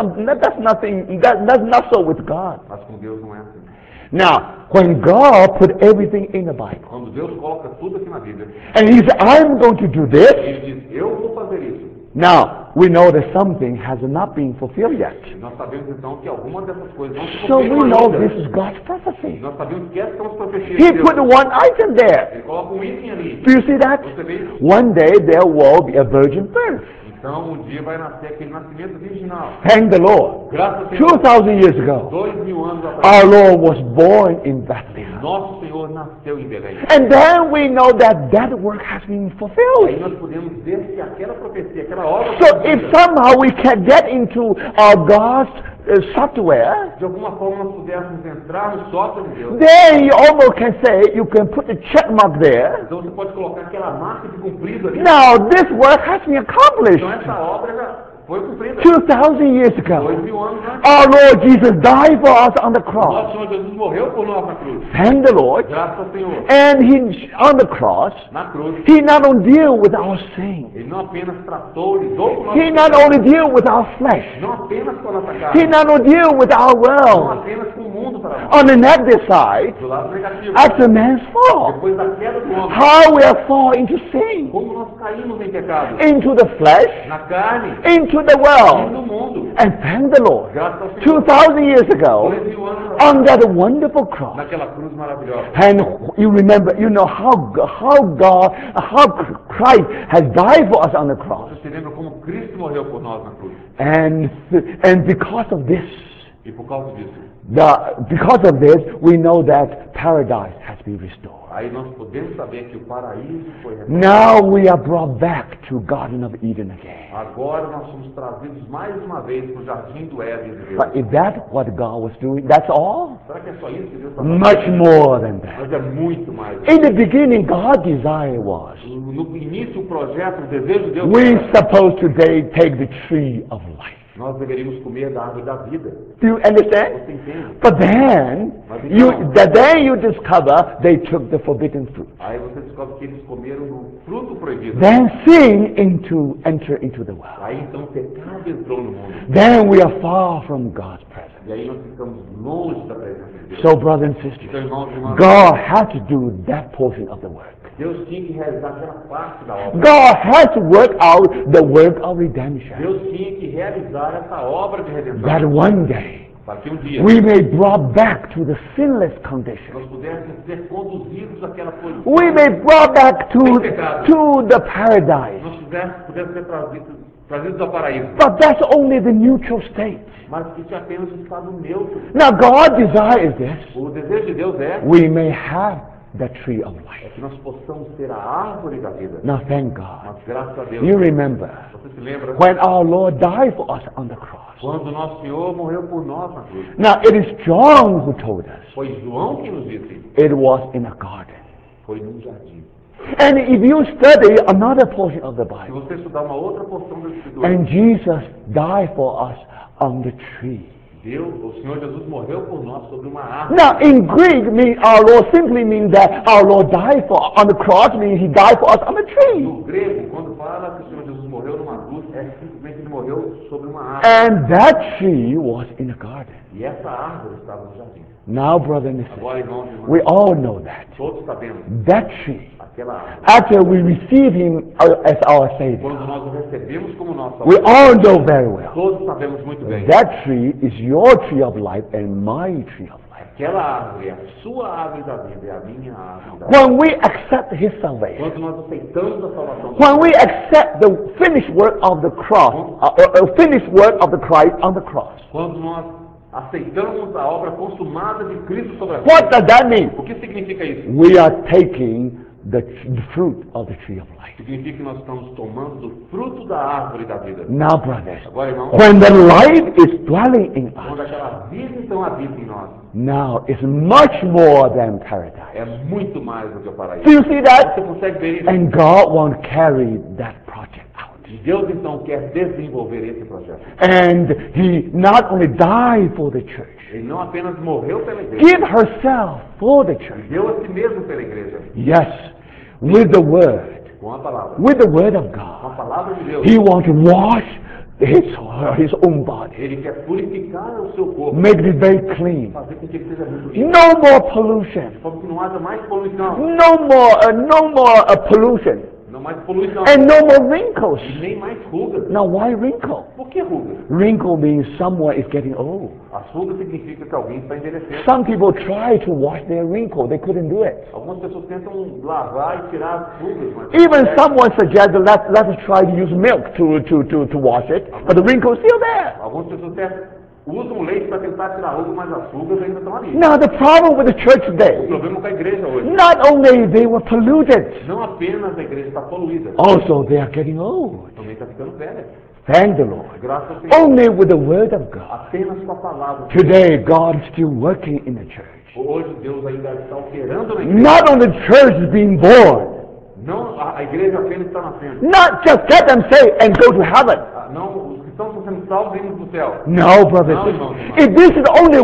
not so with God. Mas com Deus não é assim. Now, when God put everything in the Bible, Quando Deus coloca tudo aqui na Bíblia, and He said, I'm going to do this, Ele diz, eu vou fazer isso. now, we know that something has not been fulfilled yet. E nós sabemos então que alguma dessas coisas não se So we cumpriram know ainda. this is God's prophecy. Nós sabemos que essas são as profecias He de put Deus. one item there. Ele coloca um item ali. Do you see that? Você vê isso? One day there will be a virgin birth. Então um dia vai nascer aquele nascimento virginal. Thank the Lord. Graças a Deus. 2,000 years ago, 2000 anos atrás, our Lord was born in Bethlehem. nosso Senhor nasceu em Belém. And then we know that that work has been Aí fulfilled. nós podemos ver que aquela profecia, aquela obra So cumprida, if somehow we can get into God's software, de alguma forma nós pudéssemos entrar no software de Deus, then you almost can say, you can put the check mark there. então você pode colocar aquela marca de cumprido ali. Now this work has been accomplished Então essa obra já foi cumprida. 2,000 years ago. 2000 anos antes. Our Lord Jesus died for us on the Nosso cross. Senhor Jesus morreu por nós na cruz. Thank the Lord. Graças ao Senhor. And He, on the cross, Na cruz, He not only deal with our sin, Ele não apenas tratou, lidou com o nosso He not only deal with our flesh, não apenas com a nossa He carne, not only deal with our não world. apenas com o mundo para nós. On the negative side, Do lado negativo, after man's fall, depois da queda do homem, how we are fall into sin, como nós caímos em pecado, into the flesh, na carne, into into the no world mundo. and thank the Lord. Graças ao Senhor. 2,000 years ago, 2000 anos atrás, on that wonderful cross. naquela cruz maravilhosa. And you remember, you know how Christ has died for us on the cross. Você se lembra como Cristo morreu por nós na cruz. And because of this, E por causa disso, we know that paradise has been restored. aí nós podemos saber que o paraíso foi restaurado. Now we are brought back to Garden of Eden again. Agora nós somos trazidos mais uma vez para o jardim do Éden de Deus. But is that what God was doing? That's all? Será que é só isso que Deus está Much more than that. Mas é muito mais. In the beginning, God's desire was, No início, o projeto, o desejo de Deus we're supposed to take the tree of life. nós deveríamos comer da árvore da vida. Do you understand? Você entende? But then, you discover they took the forbidden fruit. Aí você descobre que eles comeram do fruto proibido. Then sin enter into the world. Aí então o pecado entrou no mundo. Then we are far from God's presence. E aí nós ficamos longe da presença de Deus. So, brothers and sisters, Então, irmãos e irmãs, God had to do that portion of the work. Deus tinha que realizar aquela parte da obra. God had to work out the work of redemption. Deus tinha que realizar essa obra de redenção. That one day, Para que um dia we may be brought back to the sinless condition. nós pudéssemos ser conduzidos àquela posição. We may be brought back to the paradise. Nós pudéssemos ser trazidos ao paraíso. But that's only the neutral state. Mas isso é apenas o estado neutro. Now, God's desire is this. O desejo de Deus é We may have the tree of life. que nós possamos ter a árvore da vida. Now, thank God. Mas graças a Deus, You remember você se lembra when our Lord died for us on the cross. quando nosso Senhor morreu por nós na cruz? Now, it is John who told us Foi João que nos disse. it was in a garden. Foi num jardim. And if you study another portion of the Se Bible, você estudar uma outra porção da Escritura, and Jesus died for us on the tree. Deus, o Senhor Jesus morreu por nós sobre uma árvore. Now, in Greek, our Lord simply means that our Lord died for on the cross, means He died for us on the tree. No grego, quando fala que o Senhor Jesus morreu numa cruz, é simplesmente ele morreu sobre uma árvore. And that tree was in a garden. E essa árvore estava no jardim. Now, brother and sister, Agora, irmãos e irmãs, we all know that. todos sabemos That tree, aquela árvore. after we receive Him as our Savior, Quando nós o recebemos como nosso we Salvador, all know very well. todos sabemos muito bem. That tree is your tree of life and my tree of life. Aquela árvore é a sua árvore da vida, é a minha árvore da vida. When we accept His salvation, Quando nós aceitamos a salvação de when Deus, we accept the finished work of the cross, finished work of the Christ on the cross, quando nós aceitamos a obra consumada de Cristo sobre a what cruz, does that mean? o que significa isso? We are taking the fruit of the tree of life. Significa que nós estamos tomando do fruto da árvore da vida. Now, brothers, Agora, irmãos, when the life is dwelling in quando us, aquela vida então habita em nós, now it's much more than paradise. é muito mais do que o paraíso. Do you see that? Você consegue ver isso? And God won't carry that project out. E Deus então quer desenvolver esse projeto. And He not only died for the church, Ele não apenas morreu pela igreja, give herself for the church. deu a si mesmo pela igreja, Yes, with the word com a palavra. of Com a God. palavra de Deus. He wants to wash his own body, Ele quer purificar o seu corpo, make it very clean. fazer com que ele seja muito limpo, No more pollution. de forma que não haja mais poluição, No more pollution, não mais poluição, and no more wrinkles. e nem mais rugas. Now, why wrinkle? Por que rugas? Wrinkle means someone is getting old. As rugas significa que alguém está envelhecendo. Some people try to wash their wrinkle, they couldn't do it. Algumas pessoas tentam lavar e tirar as rugas, mas Even someone suggested let us try to use milk to wash it, but the wrinkle is still there. algumas pessoas até usam leite para tentar tirar a ruga, mas as rugas ainda estão ali. Now, the problem with the church O today, problema com a igreja hoje, not only they were polluted, não apenas a igreja está poluída, also they are getting old. também está ficando velha. Thank the Lord. Graças ao Senhor. Only with the word of God. Apenas com a palavra. Today, God is still working in the church. Hoje Deus ainda está operando na igreja. Not only the church is being born, Não, a igreja apenas está nascendo. not just get them saved and go to heaven. Não, os cristãos estão sendo salvos e indo para o céu. No, brothers. No. If this is the only work,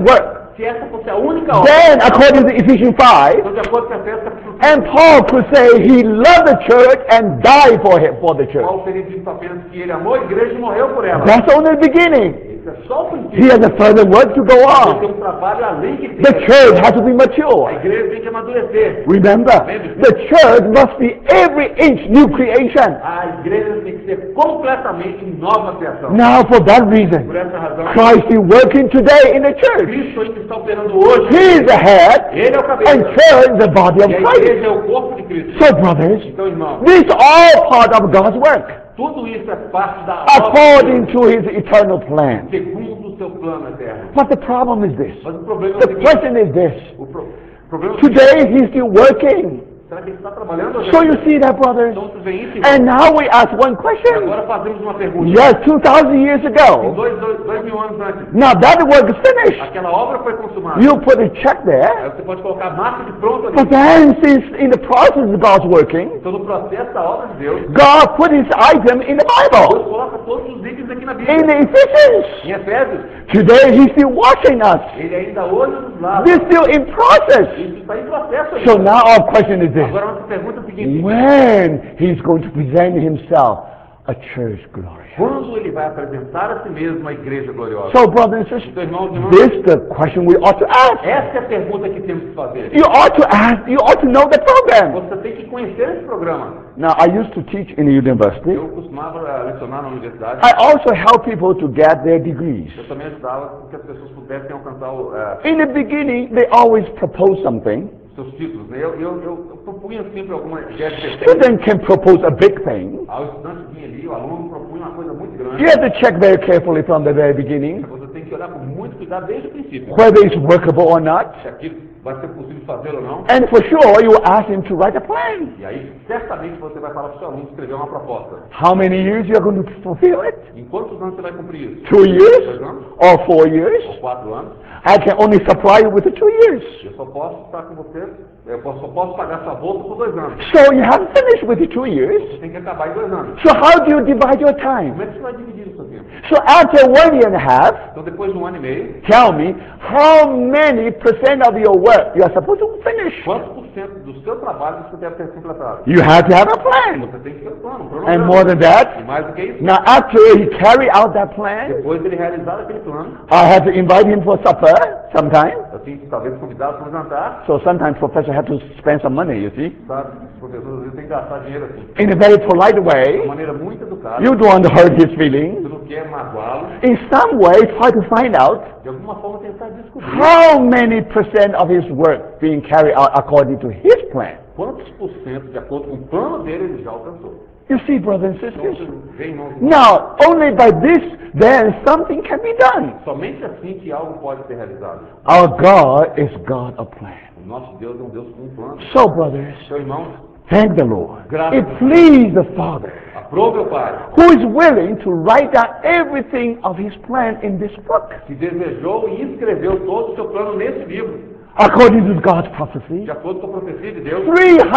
se essa fosse a única obra, then according to Ephesians 5, então de acordo com Efésios capítulo 5, and Paul could say he loved the church and died for the church. Paulo teria dito apenas que ele amou a igreja e morreu por ela. That's only the beginning. Isso é só o princípio. He has a further work to go Ele tem on. um trabalho além de The ter. church has to be A mature. igreja tem que amadurecer. Remember, the church must be every inch new creation. A igreja tem que ser completamente nova criação. Now, for that reason, Por essa razão, Christ is working today in the church. Cristo ainda está operando hoje. He is the head, Ele é o and cabeça. church is the body of E a Christ. igreja é o corpo de Cristo. So, brothers, Então, irmão, this is all part of God's work, tudo isso é parte da obra according de to His eternal plan. Deus, segundo o seu plano eterno. But the problem is this. Mas o problema é o The seguinte. question is this. O problema é o seguinte. Today, He's still working. Será que ele está trabalhando hoje? So you see that, brothers? Então, vocês veem isso, And irmão? now we ask one E question. agora fazemos uma pergunta. Yes, 2,000 years ago. 2.000 anos antes, Now that work is finished. aquela obra foi consumada. You put a check Aí there. você pode colocar a marca de pronto ali. But then, since in the process of God's working, Então, no processo da obra de Deus, God put His item in the Deus Bible, coloca todos os itens aqui na in Bíblia. the Ephesians. Em Efésios, Today, He's still watching us. ele ainda hoje nos lava. This is still in process. Isso está em processo So ainda. now our question is this. Agora, a nossa pergunta é a seguinte. When He's going to present Himself a church glorious. Quando ele vai apresentar a si mesmo a igreja gloriosa? So, brothers and sisters, Então, irmãos e irmãs, this is the question we ought to ask. essa é a pergunta que temos que fazer. You ought to ask, you ought to know the program. Você tem que conhecer esse programa. Now, I used to teach in the university. Eu costumava lecionar na universidade. I also help people to get their degrees. Eu também ajudava com que as pessoas pudessem alcançar In the beginning, they always propose something. seus títulos. Né? Eu propunha sempre alguma ideia de perfeito. Student can propose a big thing. O estudante vinha ali, o aluno propunha uma coisa muito grande. You have to check very carefully from the very beginning Você tem que olhar com muito cuidado desde o princípio. whether it's workable or not. Se aquilo vai ser possível fazer ou não. And for sure, you ask him to write a plan. E aí, certamente, você vai falar para o seu aluno escrever uma proposta. How many years you are going to fulfill it? Em quantos anos você vai cumprir isso? 2 years 2 anos? or 4 years? Ou 4 anos? I can only supply you with the 2 years. Eu só posso estar com você, só posso pagar sua bolsa por 2 anos. So you haven't finished with the 2 years. Você tem que acabar em 2 anos. So how do you divide your time? Como é que você vai dividir o seu tempo? So after 1 year and a half, Então, depois de 1 ano e meio, tell me how many percent of your work you are supposed to finish. quantos por cento do seu trabalho você deve ter completado? You have to have a plan. Você tem que ter um plano, um And cronograma. more than E that, mais do que isso, now after he carry out that plan, depois dele realizar aquele plano, I have to invite him for supper sometime. eu tenho que talvez convidá-lo para um jantar, So sometimes professor have to spend some money, you see, sabe? Os professores às vezes têm que gastar dinheiro assim, in a very polite de way. uma maneira muito educada. You don't want to hurt his Você feelings. não quer magoá-lo. In some way, try to find out De alguma forma tentar descobrir how many percent of his work being carried out according to his plan. quantos por cento, de acordo com o plano dele, ele já alcançou. You see, brothers and Então, sisters? você vê, irmãos, Now, only by this, then something can be done. somente assim que algo pode ser realizado. Our God is God of plan. O nosso Deus é um Deus com um plano. So, brothers, Então, irmãos, thank the Lord. Graças It a Deus. pleased the Father, aprove o Pai, who is willing to write down everything of his plan in this book, que desejou e escreveu todo o seu plano nesse livro, according to God's prophecy. de acordo com a profecia de Deus.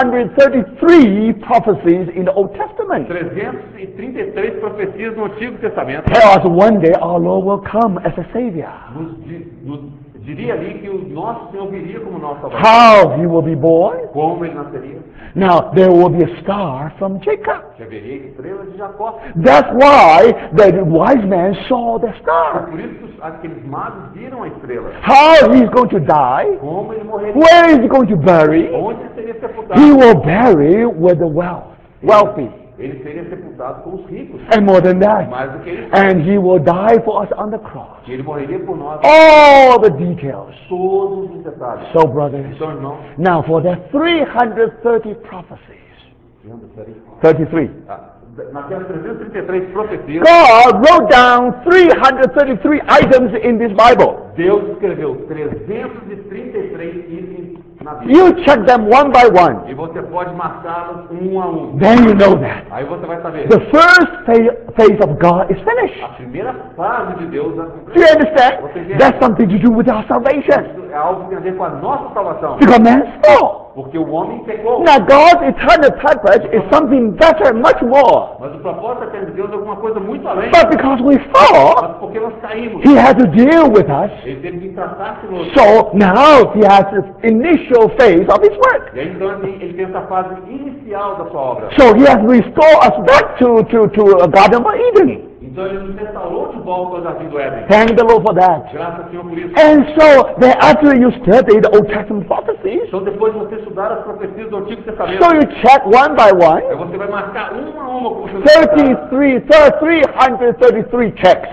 333 prophecies in the Old Testament 333 profecias no Antigo Testamento tell us one day our Lord will come as a Savior. nos diria ali que o nosso Senhor viria como nosso Salvador. How he will be born. Como ele nasceria? Now, there will be a star from Jacob. Que haveria estrelas de Jacó. That's why the wise man saw the É star. por isso que aqueles magos viram a estrela. How he's going to die, Como ele morreria? where is he going to bury? Onde ele seria sepultado? He will bury with the wealthy. Ele seria sepultado com os ricos. And more than E that, mais do que isso, and he will die for us on the cross. que ele morreria por nós. All the details. Todos os detalhes. So, brothers, Então, irmão, now for the 330 prophecies, 33. naquelas 333 profecias, God wrote down 333 items in this Bible. Deus escreveu 333 itens na Bíblia. You check them one by one. E você pode marcá-los um a um. Then you know that. Aí você vai saber. The first phase of God is finished. A primeira fase de Deus já Do you cumpriu. understand? That's something to do with our salvation. É algo que tem a ver com a nossa salvação. Because man fall. Porque o homem pecou. Now God's eternal purpose is something better, much more. Mas o propósito eterno de Deus é alguma coisa muito além. But because we fall, Mas porque nós caímos, He had to deal with us. ele teve que tratar conosco. So now He has this initial phase of His work. E aí, então ele tem essa fase inicial da sua obra. So He has to restore us back to a Garden of Eden. Então ele nos restaurou de volta ao jardim do Éden. Thank the Lord for that. Graças ao Senhor por isso. And so then after you study the Old Testament prophecies, Então depois de você estudar as profecias do Antigo Testamento, so you check one by aí one, você vai marcar uma a uma como você vai 333 checks.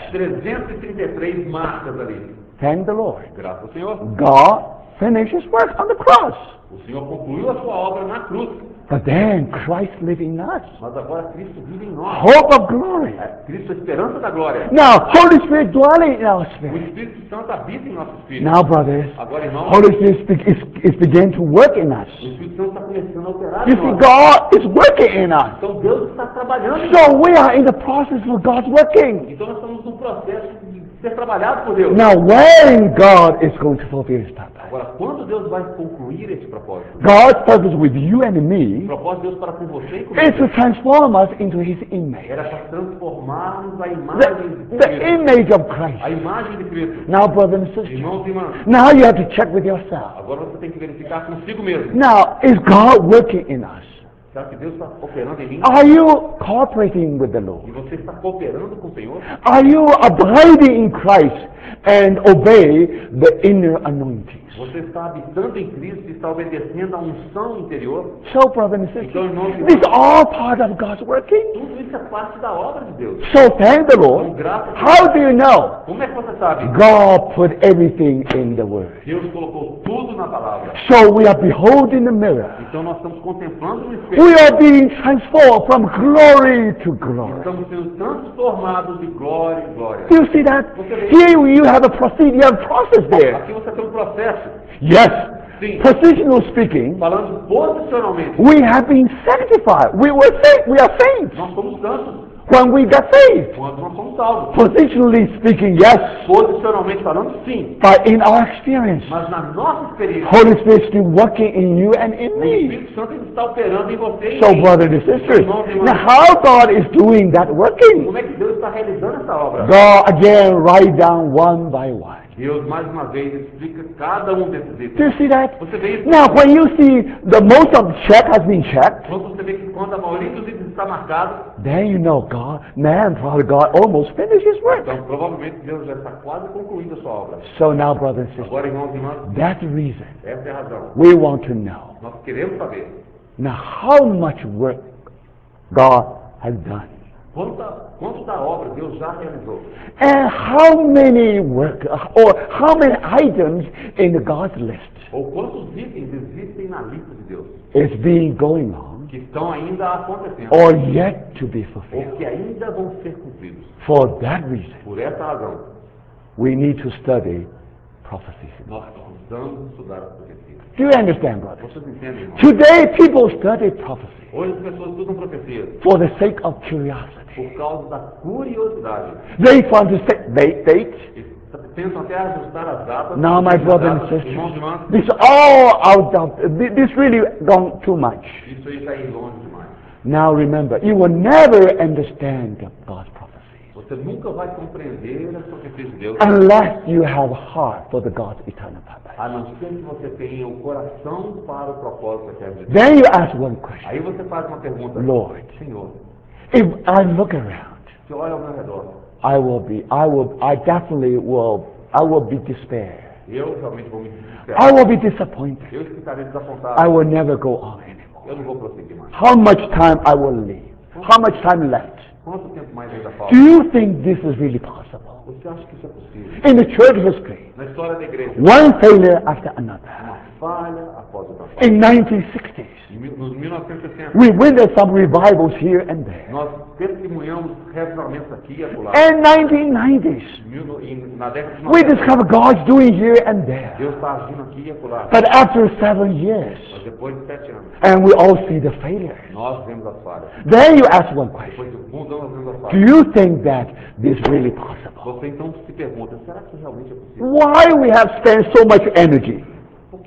333 marcas ali. Thank the Lord. Graças ao Senhor. God finished His work on the cross. O Senhor concluiu a sua obra na cruz. But then Christ living in us. Mas agora Cristo vive em nós. Hope of glory. Cristo é a esperança da glória. Now, Holy Spirit dwelling in our O spirit. Espírito Santo habita em nosso espírito. Now, brothers, Agora, irmãos, Holy Spirit is beginning to work in us. o Espírito Santo está começando a operar You em see, nós. God is working in us. Então Deus está trabalhando em nós. So we are in the process of God's working. Então nós estamos num processo de ser trabalhado por Deus. Now, when God is going to fulfill His purpose? Agora, quando Deus vai concluir esse propósito? God's purpose with you and O me propósito de Deus para com você e is to comigo transform us into His image. era para transformarmos a The, imagem de the Cristo. image of Christ. A imagem de Cristo. Now, brothers and sisters, Irmãos e irmãs, now you have to check with yourself. agora você tem que verificar consigo mesmo. Now, is God working in us? Será que Deus está operando em mim? Are you cooperating with the E Lord? você está cooperando com o Senhor? Are you abiding in Christ and obey the inner anointings? Você está habitando em Cristo e está obedecendo a unção interior? So, brothers and sisters, Então, irmãos e this is irmãs, all part of God's working. tudo isso é parte da obra de Deus. So, thank the Então, Lord. graças a How Deus. do you know? Como é que você sabe? God put everything in the Word. Deus colocou tudo na palavra. So, we are beholding the mirror. Então nós estamos contemplando no espelho. We are being transformed from glory to glory. Estamos sendo transformados de glória em glória. Do you see that? Here you have a process there. Aqui você tem um processo. Yes. Sim. Positional speaking, Falando posicionalmente. we have been sanctified. We were saved. We are saved Nós somos santos when we got saved. quando nós somos salvos. Positionally speaking, yes. Posicionalmente falando, sim. But in our experience, Mas na nossa experiência, Holy Spirit is still working in you and in o me. Espírito Santo ele está operando em você e em So, mim. brothers and sisters, Irmãos e irmãs, now how God is doing that working? como é que Deus está realizando essa obra? God again write down one by one. Deus, mais uma vez, explica cada um desses Do you itens. see that? Você vê isso? Now, when you see the most of the check has been checked, Quando você vê que quando a maioria dos itens está marcado, then you know probably God almost finished His work. então provavelmente Deus já está quase concluindo a sua obra. So now, brothers and sisters, Agora, irmãos e irmãs, that's the reason essa é a razão. we want to know. Nós queremos saber Now, how much work God has done, quanto da obra Deus já realizou. and how many work or how many items in God's list Ou quantos itens existem na lista de Deus is being going on que estão ainda acontecendo or yet to be ou fulfilled. que ainda vão ser cumpridos. For that reason, Por essa razão, we need to study prophecy. nós precisamos estudar a profecia. Do you understand, brothers? Vocês entendem, irmãos? Today, people study prophecy Hoje as pessoas estudam profecias for the sake of curiosity. por causa da curiosidade. They want to set dates. E pensam até ajustar as datas. Now, my brother and Irmãos e sister, irmãs, this all out of this really gone too much. isso aí está indo longe demais. Now remember, you will never understand God's prophecy Você nunca vai compreender as profecias de Deus unless you have a heart for the God's eternal purpose. a não ser que você tenha o coração para o propósito eterno de Deus. Then you ask one question, Aí você faz uma pergunta. Lord, Senhor, if I look around, se olha ao meu redor, I definitely will be despair. eu realmente vou me I desesperar. will be disappointed. Eu ficarei I desapontado. will never go on anymore. Eu não vou prosseguir mais. How much time I will leave? How much time left? Quanto tempo mais ainda falta? Do you think this is really possible? Você acha que isso é possível? In the church history, Na história da igreja, one failure after another. uma falha após outra falha. In 1960s, Nos 1960, we witnessed some revivals here and there. nós testemunhamos revivamentos aqui e acolá. In 1990s, Na década de we 90, discovered God's doing here and there. Deus está agindo aqui e acolá. But after 7 years, Mas depois de 7 anos, and we all see the failures, nós vemos as falhas. then you ask one question. Depois de alguns anos, nós vemos as Do falhas. you think that this is really possible? Você então se pergunta, será que realmente é possível? Why we have spent so much energy? Por que nós temos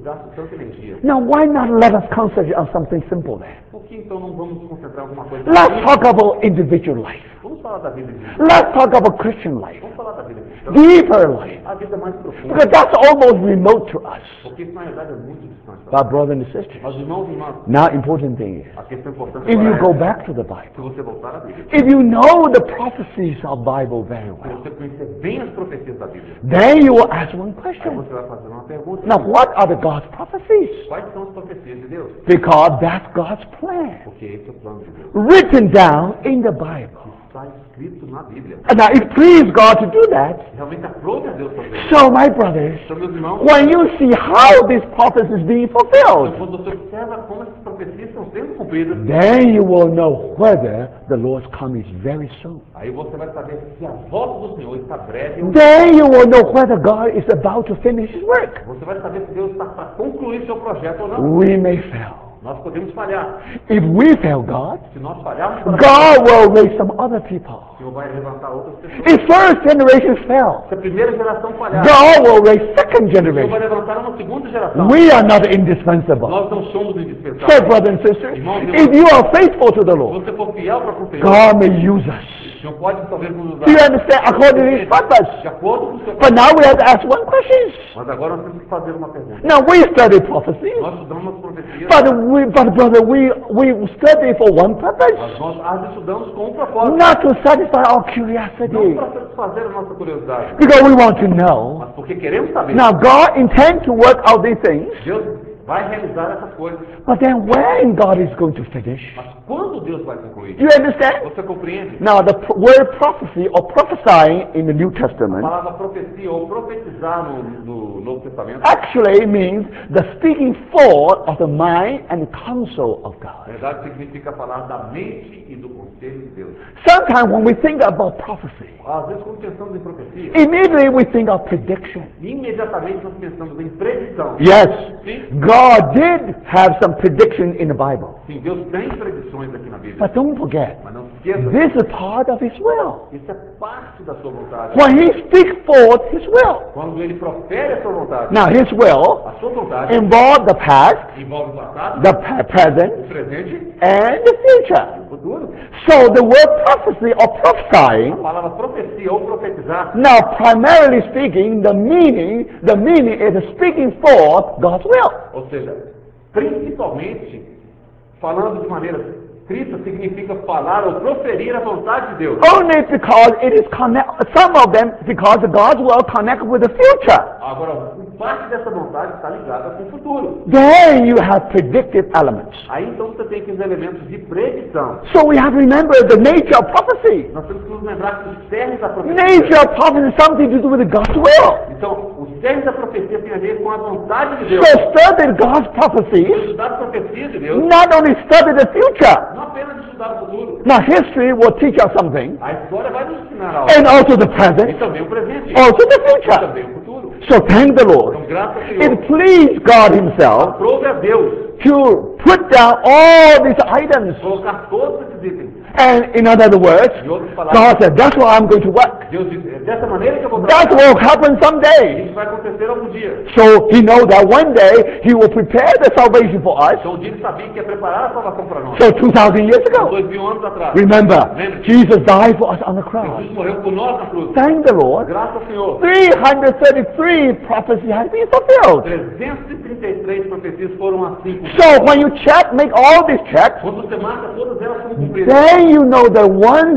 gasto tanta energia. Now, why not let us concentrate on something simple then? Por que então não vamos nos concentrar em alguma coisa? Let's talk about individual life. Vamos falar da vida individual. Let's talk about Christian life, Vamos falar da vida cristã. deeper life, A vida mais profunda. because that's almost remote to us. Porque isso na realidade é muito distante. Tá? But brothers and sisters, Mas irmãos e irmãs, now important thing is, a questão importante if you agora go é back to the se Bible, você voltar à Bíblia. if you know the prophecies of Bible very Se well, você conhecer bem as profecias da Bíblia, then you will ask one aí question. você vai fazer uma pergunta. Now, what are the God's prophecies? Quais são as profecias de Deus? Because that's God's plan, Porque esse é o plano de Deus. written down in the Bible. Está escrito na Bíblia. And now, it pleased God to do that. Realmente aprove a Deus fazer isso. So, my brothers, Então, meus irmãos, when you see how this prophecy is being então, fulfilled, quando você observa como essas profecias estão sendo cumpridas, then you will know whether the Lord's coming is very soon. aí você vai saber se a volta do Senhor está breve ou não. Then you will know whether God is about to finish His work. Você vai saber se Deus está para concluir seu projeto ou não. We may fail. Nós podemos falhar. If we fail God, Se nós falharmos para God will raise some other people. o Senhor vai levantar outras pessoas. If first generation fail, Se a primeira geração falhar, God will raise second o Senhor vai generation. levantar uma segunda geração. We are not indispensable. Nós não somos So, indispensáveis. brothers and sisters, if you are faithful to the Se Lord, você for fiel para o Senhor, God may use us. o Senhor pode talvez nos usar. Do you understand? According to His De purpose. acordo com o seu But now we have to ask one question. Mas agora nós temos que fazer uma pergunta. Now we study prophecy, Nós estudamos as profecias, but brother, we study for one purpose, mas nós as estudamos com um propósito. not to satisfy our Não curiosity, para satisfazer a nossa curiosidade, because we want to know. mas porque queremos saber. Now God intends to work out these things, Deus vai realizar essas coisas. but then when God is going to finish? Mas quando Deus vai concluir? Do you understand? Você compreende? Now the word prophecy or prophesying in the New A Testament palavra profecia ou profetizar no Novo Testamento, actually means the speaking forth of the mind and counsel of na God. verdade significa falar da mente e do conselho de Deus. Sometimes when we think about prophecy, Às vezes quando pensamos em profecia, immediately we think of prediction. imediatamente nós pensamos em predição. Yes, Sim, God did have some prediction in the Bible. sim, Deus tem predições aqui na Bíblia. But don't forget, Mas não se esqueça, this is part of His will. isso é parte da sua vontade. When He speaks forth His will. Quando ele profere a sua vontade, Now His will a sua vontade involves the past, envolve o passado, the present, o presente and the e future. o futuro. So the word prophecy or A prophesying, palavra profecia ou profetizar, now primarily speaking, the meaning is speaking forth God's will. ou seja, principalmente falando de maneira escrita, significa falar ou proferir a vontade de Deus. Only because it is some of them because God's will connect with the future. Agora, parte dessa vontade está ligada com o futuro. Then you have predictive elements. Aí então você tem aqueles elementos de predição. So we have to remember the nature of prophecy. Nós temos que nos lembrar que os cernes da profecia. Nature of prophecy is something to do with God's will. Então, os cernes da profecia tem a ver com a vontade de Deus. So study God's prophecy, Estudar a profecia de Deus, not only study the future. não apenas estudar o futuro. Now history will teach us something, A história vai nos ensinar algo. and also the E present, também o presente. also the E future. também o futuro. So thank the Lord. Então, graças a It Deus. pleased God Himself Aprove a Deus to put down all these items. colocar todos esses itens. And in other words, Em outras palavras, God said, that's why I'm going to work. Deus disse, é dessa maneira que eu vou That trabalhar. will happen someday. Isso vai acontecer algum dia. So He knows that one day He will prepare the salvation for us. Então, ele sabia que ia preparar a salvação para nós. So 2,000 years Há ago, 2000 anos atrás. remember, Lembre-se, Jesus died for us on the cross. Jesus morreu por nós na cruz. Thank the Lord. Graças ao Senhor. 333 prophecy has been fulfilled. 333 profecias foram assim cumpridas. So when you make all these checks, Quando você marca todas elas como cumpridas, then you know that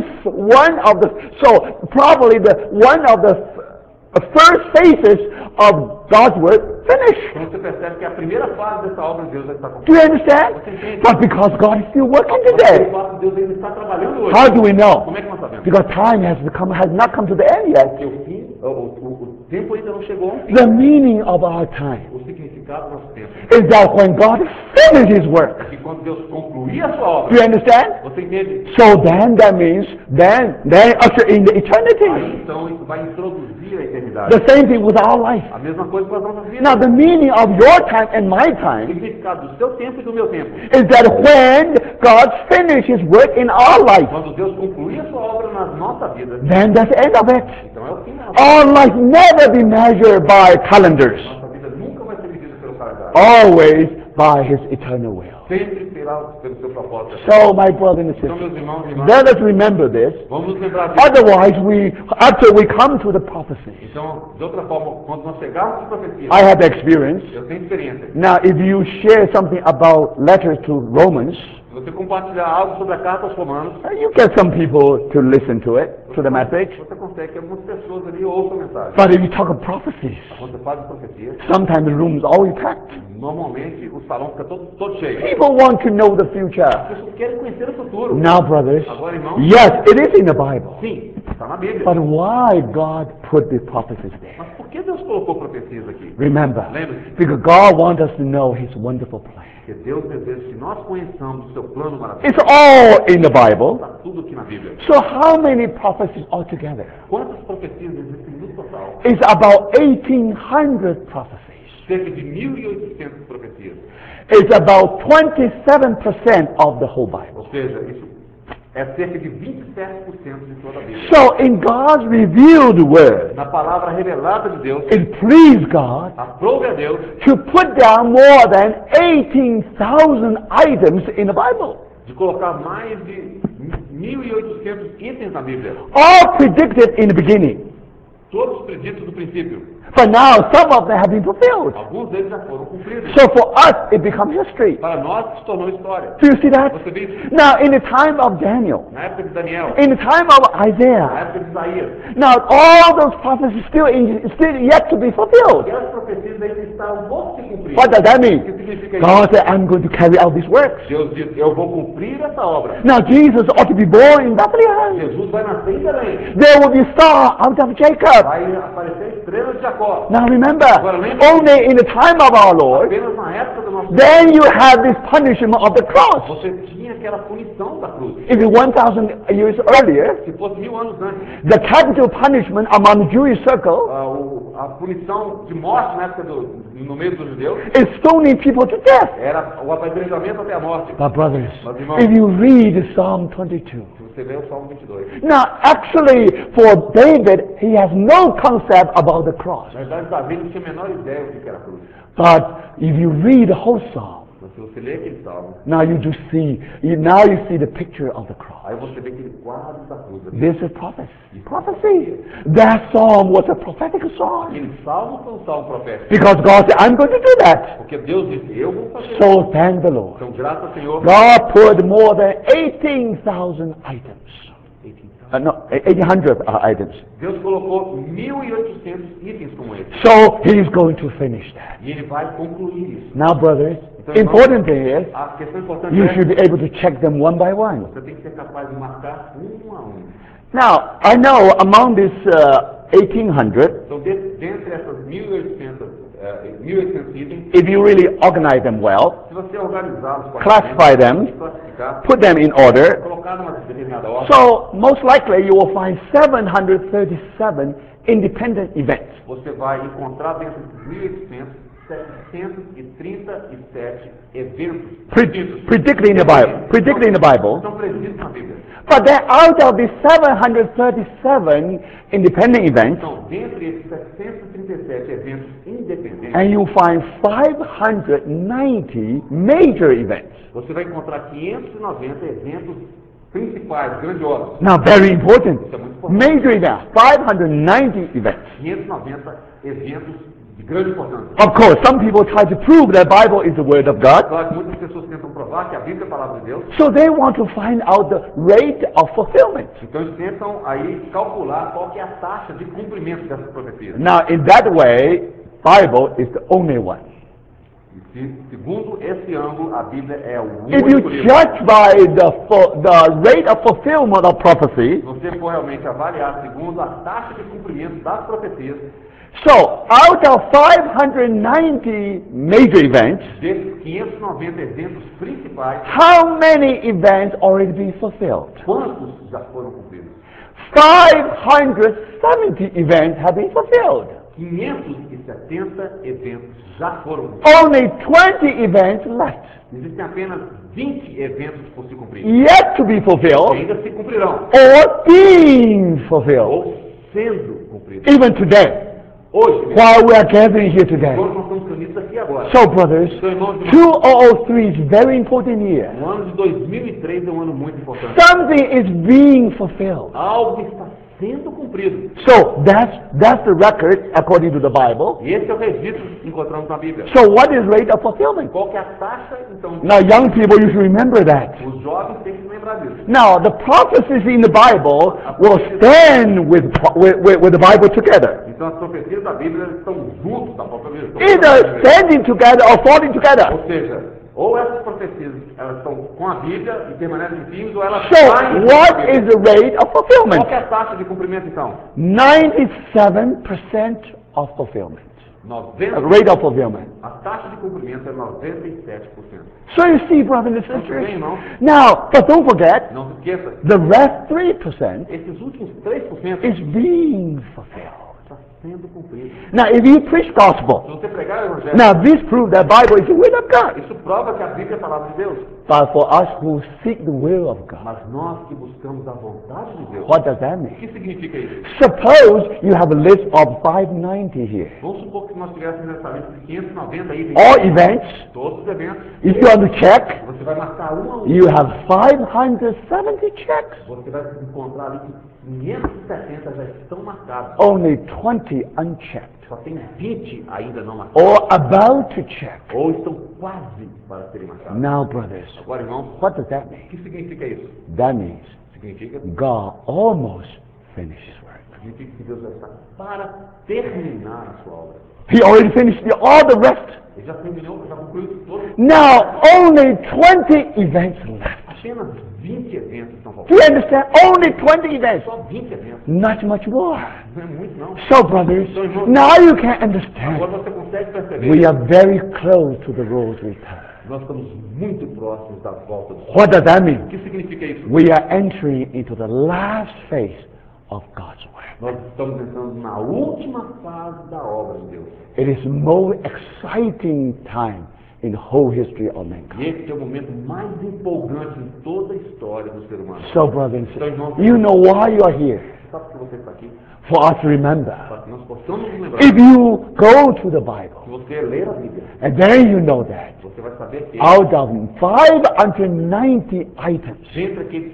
one of the first phases of God's word finished. então você percebe que a primeira fase dessa obra de Deus já está Do concluída. you understand? But because God is still working Mas today. o fato de Deus ainda está trabalhando hoje. How do we know? Como é que nós sabemos? Because time has not come to the end yet. Porque o fim, o tempo ainda não chegou ao fim. The meaning of our time O significado do nosso tempo is that when God finishes His work. é que quando Deus concluir a sua obra, Do you understand? você entende? So then that means then usher in the Aí eternity. então isso vai introduzir a eternidade. The same thing with our life. A mesma coisa com as nossas vidas. Now the meaning of your time and my O time significado do seu tempo e do meu tempo. is that when God finishes His work in our life, Quando Deus concluir a sua obra na nossa vida, then that's the end of it. então é o fim da nossa Our life never be measured by calendars. vida. Nossa vida nunca vai ser medida pelo calendário. always by His eternal will. Sempre pelo seu propósito. So, my brother and Então, sister, meus irmãos e irmãs, let us remember this. vamos nos lembrar disso. Otherwise, after we come to the prophecies, Então, de outra forma, quando nós chegarmos às profecias, I have experience. eu tenho experiência. Now, if you share something about letters to Romans, Se você compartilhar algo sobre a carta aos Romanos, you get some people to listen to it, to the message. você consegue que algumas pessoas ali ouçam a mensagem. But if you talk of prophecies, Quando você fala de profecias, sometimes the room is always packed. normalmente o salão fica todo cheio. People want to know the future. As pessoas querem conhecer o futuro. Now, brothers, Agora, irmãos, yes, it is in the Bible. sim, está na Bíblia. But why God put the prophecies there? Mas por que Deus colocou profecias aqui? Remember, Lembre-se, because God wants us to know His wonderful plan. porque Deus deseja que nós conheçamos o seu plano maravilhoso. It's all in the Bible. Está tudo aqui na Bíblia. So how many prophecies altogether? Quantas profecias existem no total? It's about 1,800 prophecies. Cerca de 1.800 profecias. It's about 27% of the whole Bible. Ou seja, isso é cerca de 27% de toda a Bíblia. So in God's revealed word, Na palavra revelada de Deus, it pleased God aprove a Deus to put down more than 18,000 items in the Bible. de colocar mais de 1.800 itens na Bíblia. All predicted in the beginning. Todos preditos do princípio. But now some of them have been fulfilled. Alguns deles já foram cumpridos. So for us, it becomes history. Para nós, se tornou história. Do you see that? Você vê isso? Now, in the time of Daniel, Na época de Daniel, in the time of na Isaiah, época de Isaías, now all those prophecies still yet to be fulfilled. aquelas profecias ainda estavam por se cumprir. What does that O que mean? significa isso? God said, I'm going to carry out these works. Deus diz, eu vou cumprir essa obra. Now, Jesus ought to be born in Bethlehem. Jesus vai nascer em Belém. There will be a star out of Jacob. Vai aparecer a estrela de Jacó. Now, remember, Agora, lembre-se, only in the time of our Lord, apenas na época do nosso then you have this punishment of the cross. você tinha aquela punição da cruz. If it's 1,000 years earlier, Se fosse 1000 anos antes, the capital punishment among the Jewish circle a punição de morte na época no meio dos judeus is stoning people to death. era o apedrejamento até a morte. But brothers, Mas, irmãos, if you read Psalm 22, se você vê o Salmo 22, now actually for David, he has no concept about the cross. na verdade Davi não tinha a menor ideia do que era a cruz. But if you read the whole Psalm, Mas se você lê aquele Salmo, now you see the picture of the cross. aí você vê aquele quadro da cruz. This is prophecy. Prophecy. That psalm was a prophetic psalm. Aquele Salmo foi um Salmo profético. Because God said, I'm going to do that. Porque Deus disse, eu vou fazer isso. So thank the Lord. Então, graças ao Senhor, God put more than 18,000 items. No, 800 items. Deus colocou 1.800 itens como esse. So He's going to finish that. E Ele vai concluir isso. Now, brothers, Então, important thing is, a questão importante you é should be able to check them one by one. você tem que ser capaz de marcar um a um. Now, I know among this 1,800, Então, dentre essas 1.800 itens, if you really organize them well, se você organizá-los, classify them, classificar, put them in order, colocar numa determinada ordem, so most likely you will find 737 independent events. você vai encontrar dentro desses 1.800 737 eventos Predicted in the Bible. Predicted in the Bible. Estão previstos na Bíblia. But then out of the 737 independent events, Então, dentre esses 737 eventos independentes, and you find 590 major events. você vai encontrar 590 eventos principais, grandiosos. Now, very important. Isso é muito importante. Major events, 590 events. 590 eventos de grande importância. Of course, some people try to prove that the Bible is the Word of God. Claro que muitas pessoas tentam provar que a Bíblia é a palavra de Deus. So they want to find out the rate of fulfillment. Então eles tentam aí calcular qual que é a taxa de cumprimento dessas profecias. Now, in that way, Bible is the only one. E segundo esse ângulo, a Bíblia é o If you único livro. judge by the rate of fulfillment of prophecy, Se você for realmente avaliar segundo a taxa de cumprimento das profecias, so out of 590 major events, desses 590 eventos principais, how many events already been fulfilled? quantos já foram cumpridos? 570 events have been fulfilled. 570 eventos já foram cumpridos. Only 20 events left, Existem apenas 20 eventos por se cumprir. yet to be Que fulfilled ainda se cumprirão, or being fulfilled. ou sendo cumpridos. Even today, Hoje, mesmo, while we are gathering here today, enquanto nós estamos reunidos aqui agora, glória. So, brothers, Então, irmãos, 2003 is very important year. o ano de 2003 é um ano muito importante. Something is being fulfilled. Algo está sendo cumprido. So that's the record according to the Bible. E esse é o registro que encontramos na Bíblia. So what is rate of fulfillment? Qual que é a taxa, então? Now, young people, you should remember that. Os jovens têm que se lembrar disso. Now, the prophecies in the Bible will stand with the Bible together. Então, as profecias da Bíblia estão juntos da própria Bíblia. Either standing together or falling together. Ou seja, ou essas profecias elas estão com a Bíblia e permanecem firmes, ou elas So, saem da what Bíblia. is the rate of fulfillment? Qual que é a taxa de cumprimento, então? 97% of fulfillment. 90%. Rate of fulfillment. A taxa de cumprimento é 97%. So you see, brothers and Então, sisters. bem, irmão, Now, but don't forget, não se esqueça, the rest 3% esses últimos 3% is being fulfilled. está sendo cumprido. Now, if you preach Se gospel, você pregar o Evangelho, now this proves that Bible is the will of God. isso prova que a Bíblia é a palavra de Deus. But for us who seek the will of God, Mas nós que buscamos a vontade de Deus, what does that o mean? que significa isso? Suppose you have a list of 590 here. Vamos supor que nós tivéssemos essa lista de 590 itens, All events, todos os eventos, if you want to check, você vai marcar um a um. you have 570 checks. Você vai se encontrar ali que 570 já estão marcados. Only 20 unchecked. Só tem 20 ainda não marcados. Or about to check. Ou estão quase para serem marcados. Now, brothers, Agora, irmãos, what does that o mean? que significa isso? That means Significa God almost finished his work. que Deus já está para terminar a sua obra. He already finished all the rest. Ele já terminou, já concluiu todo. Now, only 20 events left. Apenas 20 eventos estão Do faltando. you understand? Only 20 events. Só 20 eventos. Not much more. Não é muito, não. So, brothers, now you can understand. Agora você consegue perceber. We are very close to the Lord's return. Nós estamos muito próximos da volta do Senhor. What does that O mean? que significa isso? We are entering into the last phase of God's work. Nós estamos entrando na última fase da obra de Deus. It is most exciting time in the whole history of mankind. E esse é o momento mais empolgante em toda a história do ser humano. So, brothers and sisters, you know why you are here. Sabe por que você está aqui? For us to remember. Para que nós possamos nos lembrar. If you go to the Se Bible, você ler a Bíblia, and then you know that você vai saber que out of 590 items, dentre aqueles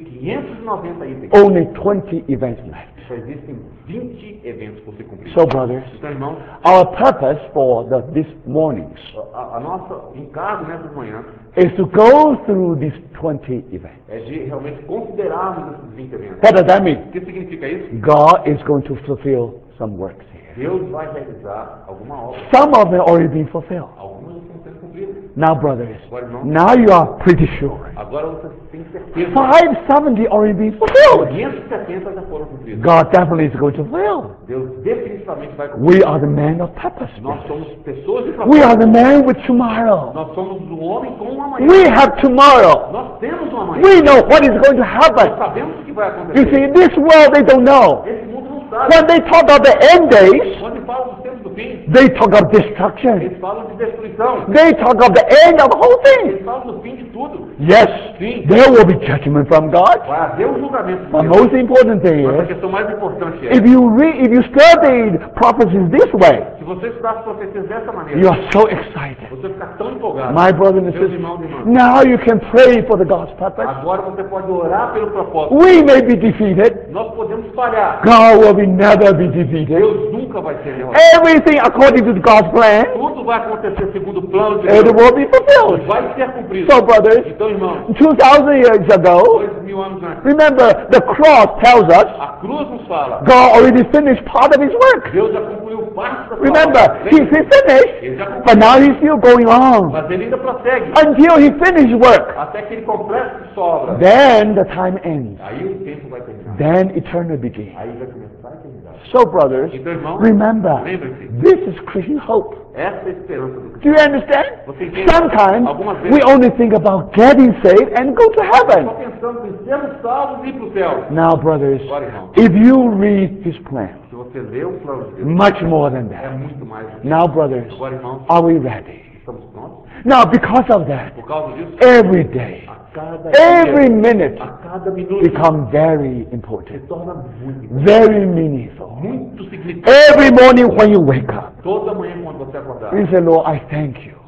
590 itens, only 20 events left. só existem 20 eventos por ser cumpridos. So, brothers, Então, irmãos, our purpose for this mornings a nossa encargo nessas manhãs is to go through these 20 events. é de realmente considerarmos esses 20 eventos. What does that mean? O que significa isso? God is going to fulfill some works here. Deus vai realizar alguma obra. Some of them already been fulfilled. Algumas estão sendo cumpridas. Now, brothers, Agora, irmãos, now you are pretty sure. agora você tem certeza. 570 already been fulfilled. 570 já foram cumpridas. God definitely is going to fulfill. Deus definitivamente vai cumprir. We are the man of purpose. Nós somos pessoas de We are the propósito. man with tomorrow. Nós somos um homem com um amanhã. We have tomorrow. Nós temos um amanhã. We know what is going to Nós happen. sabemos o que vai You acontecer. see, in this world they don't know. Esse mundo não sabe. When they talk of the end days, Quando falam dos tempos do fim, they talk of destruction. eles falam de destruição. They talk of the end of the whole thing. Eles falam do fim de tudo. Yes, Sim. there will be judgment from God. Vai haver um julgamento de But Deus. most important thing Mas a is, questão mais importante é, if you studied prophecies this way, se você estudar as profecias dessa you maneira, are so excited. você fica tão empolgado. My brother and Meus sister, irmãos e irmãs, now you can pray for the God's purpose. agora você pode orar pelo propósito. We may be defeated. Nós podemos falhar. God will never be defeated. Deus nunca vai ser derrotado. Everything according to God's plan, Tudo vai acontecer segundo o plano de it Deus. will be fulfilled. Vai ser cumprido. So, brothers, Então, irmãos, 2,000 years ago, 2000 anos antes, remember the cross tells us a cruz nos fala. God already finished part of his work. Deus já concluiu parte da sua Remember, obra. he finished, Ele já but concluiu. now he's still going on Mas ele ainda prossegue until he finished work. até que ele complete sua obra. Then the time ends. Aí o tempo vai terminar. Then eternity begins. Aí vai começar a eternidade. So, brothers, Então, irmãos, remember, lembre-se, this is Christian hope. essa é a esperança do Do cristão. you understand? Você entende? Sometimes Algumas vezes we only think about getting saved and go to só heaven. pensamos em sermos salvos e ir para o céu. Now, brothers, Agora, irmão, if you read his plan, se você lê o plano de Deus, much more than é that. muito mais do que Now, brothers, isso. Agora, irmãos, are we ready? estamos prontos? Now, because of that, Por causa disso, every day, a cada every dia, minute a cada minuto, become very se important, torna muito importante, very meaningful. muito significativo. Every morning when you wake up, Toda manhã quando você acordar, you say, Lord, I thank you.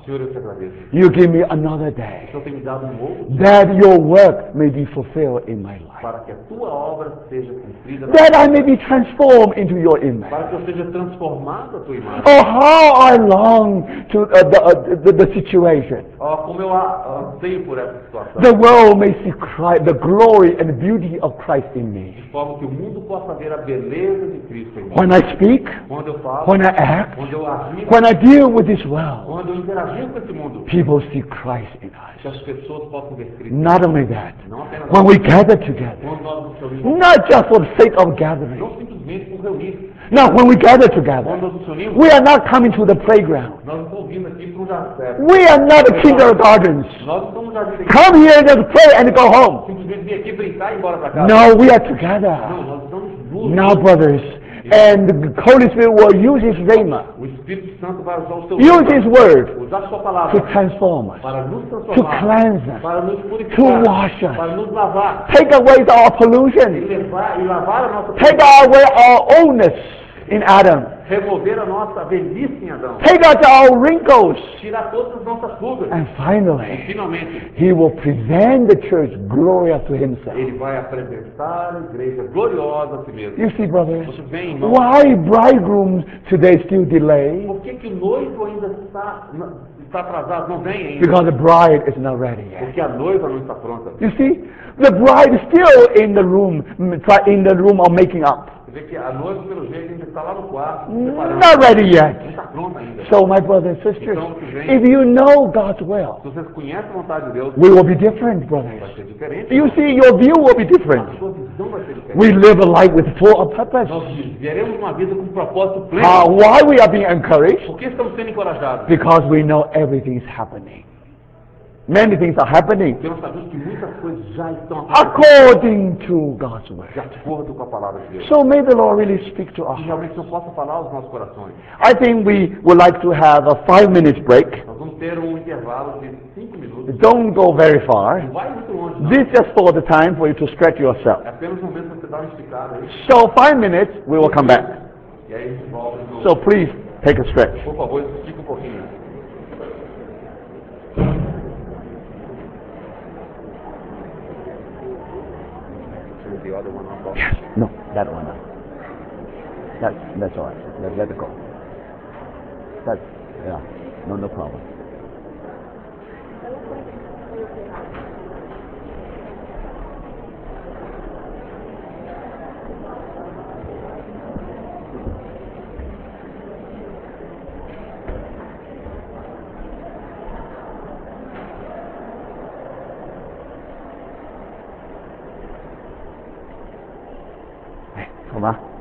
Senhor, eu te agradeço. You give me another day, O Senhor tem me dado um outro dia that your work may be fulfilled in my life, para que a tua obra seja cumprida na that minha I may vida. be transformed into your image. Para que eu seja transformado a tua imagem. Oh, how I long to the situation. Ó, como eu anseio por essa situação. The world may see Christ, the glory and beauty of Christ in me. De forma que o mundo possa ver a beleza de Cristo em mim. When I speak, Quando eu falo, when I act, quando eu agir, when I deal with this world, quando eu interagir com esse mundo, people see Christ in que us. as pessoas possam ver Cristo. Not only that, Não apenas when we gather together, quando nós nos reunimos, not just for the sake of gathering. não simplesmente por reunir. No, when we gather Quando together, nós nos reunimos, we are not coming to the playground. nós não estamos vindo aqui para um jardim. We are not a kindergartens. Nós não estamos jardim aqui. Come here and just pray and go home. Simplesmente vir aqui brincar e ir embora para casa. No, we are Não, together. nós estamos juntos. Now, brothers, and the Holy Spirit will use His rhema, O Espírito Santo vai usar o seu use His word usar a sua to palavra transform us, para nos to transformar, cleanse us, para nos to purificar, wash us, para nos lavar take away our e pollution, lavar a nossa take away our oldness in Adam, remover a nossa velhice em Adão, take out our wrinkles, tirar todas as nossas rugas and e finally, finalmente He will present the church glorious to Himself. Ele vai apresentar a igreja gloriosa a si mesmo. You see, brothers, Você vê, irmão, why bridegrooms today still delay? por que o noivo ainda está atrasado, não vem ainda? Because the bride is not ready yet. Porque a noiva não está pronta. You see, the bride is still in the room of making up. Você vê que a noiva, pelo jeito, ainda está lá no quarto, preparando. Not ready Não yet. está pronta ainda. So, my brothers and sisters, Então, que vem, if you know God's will, se vocês conhecem a vontade de Deus, we will be different, brothers. vai ser diferente. You see, your view will be different. A sua visão vai ser diferente. We live a life with full of purpose. Nós viveremos uma vida com propósito pleno. Why we are being encouraged? Por que estamos sendo encorajados? Because we know everything is happening. Many things are happening Porque nós sabemos que muitas coisas já estão acontecendo according to God's word. de acordo com a palavra de Deus. So may the Lord really speak to us. Que realmente não possa falar aos nossos corações. I think we would like to have a 5-minute break. Nós vamos ter um intervalo de 5 minutos. Don't go very far. Não vai muito longe, não. This is just for the time for you to stretch yourself. É apenas um momento para você dar uma esticada aí. So 5 minutes, we will come back. E aí a gente volta de novo. So please take a stretch. Por favor, estica um pouquinho. The other one on top. Yes. No, that one. That's all right. Let it go. That's yeah. No problem. Vamos lá.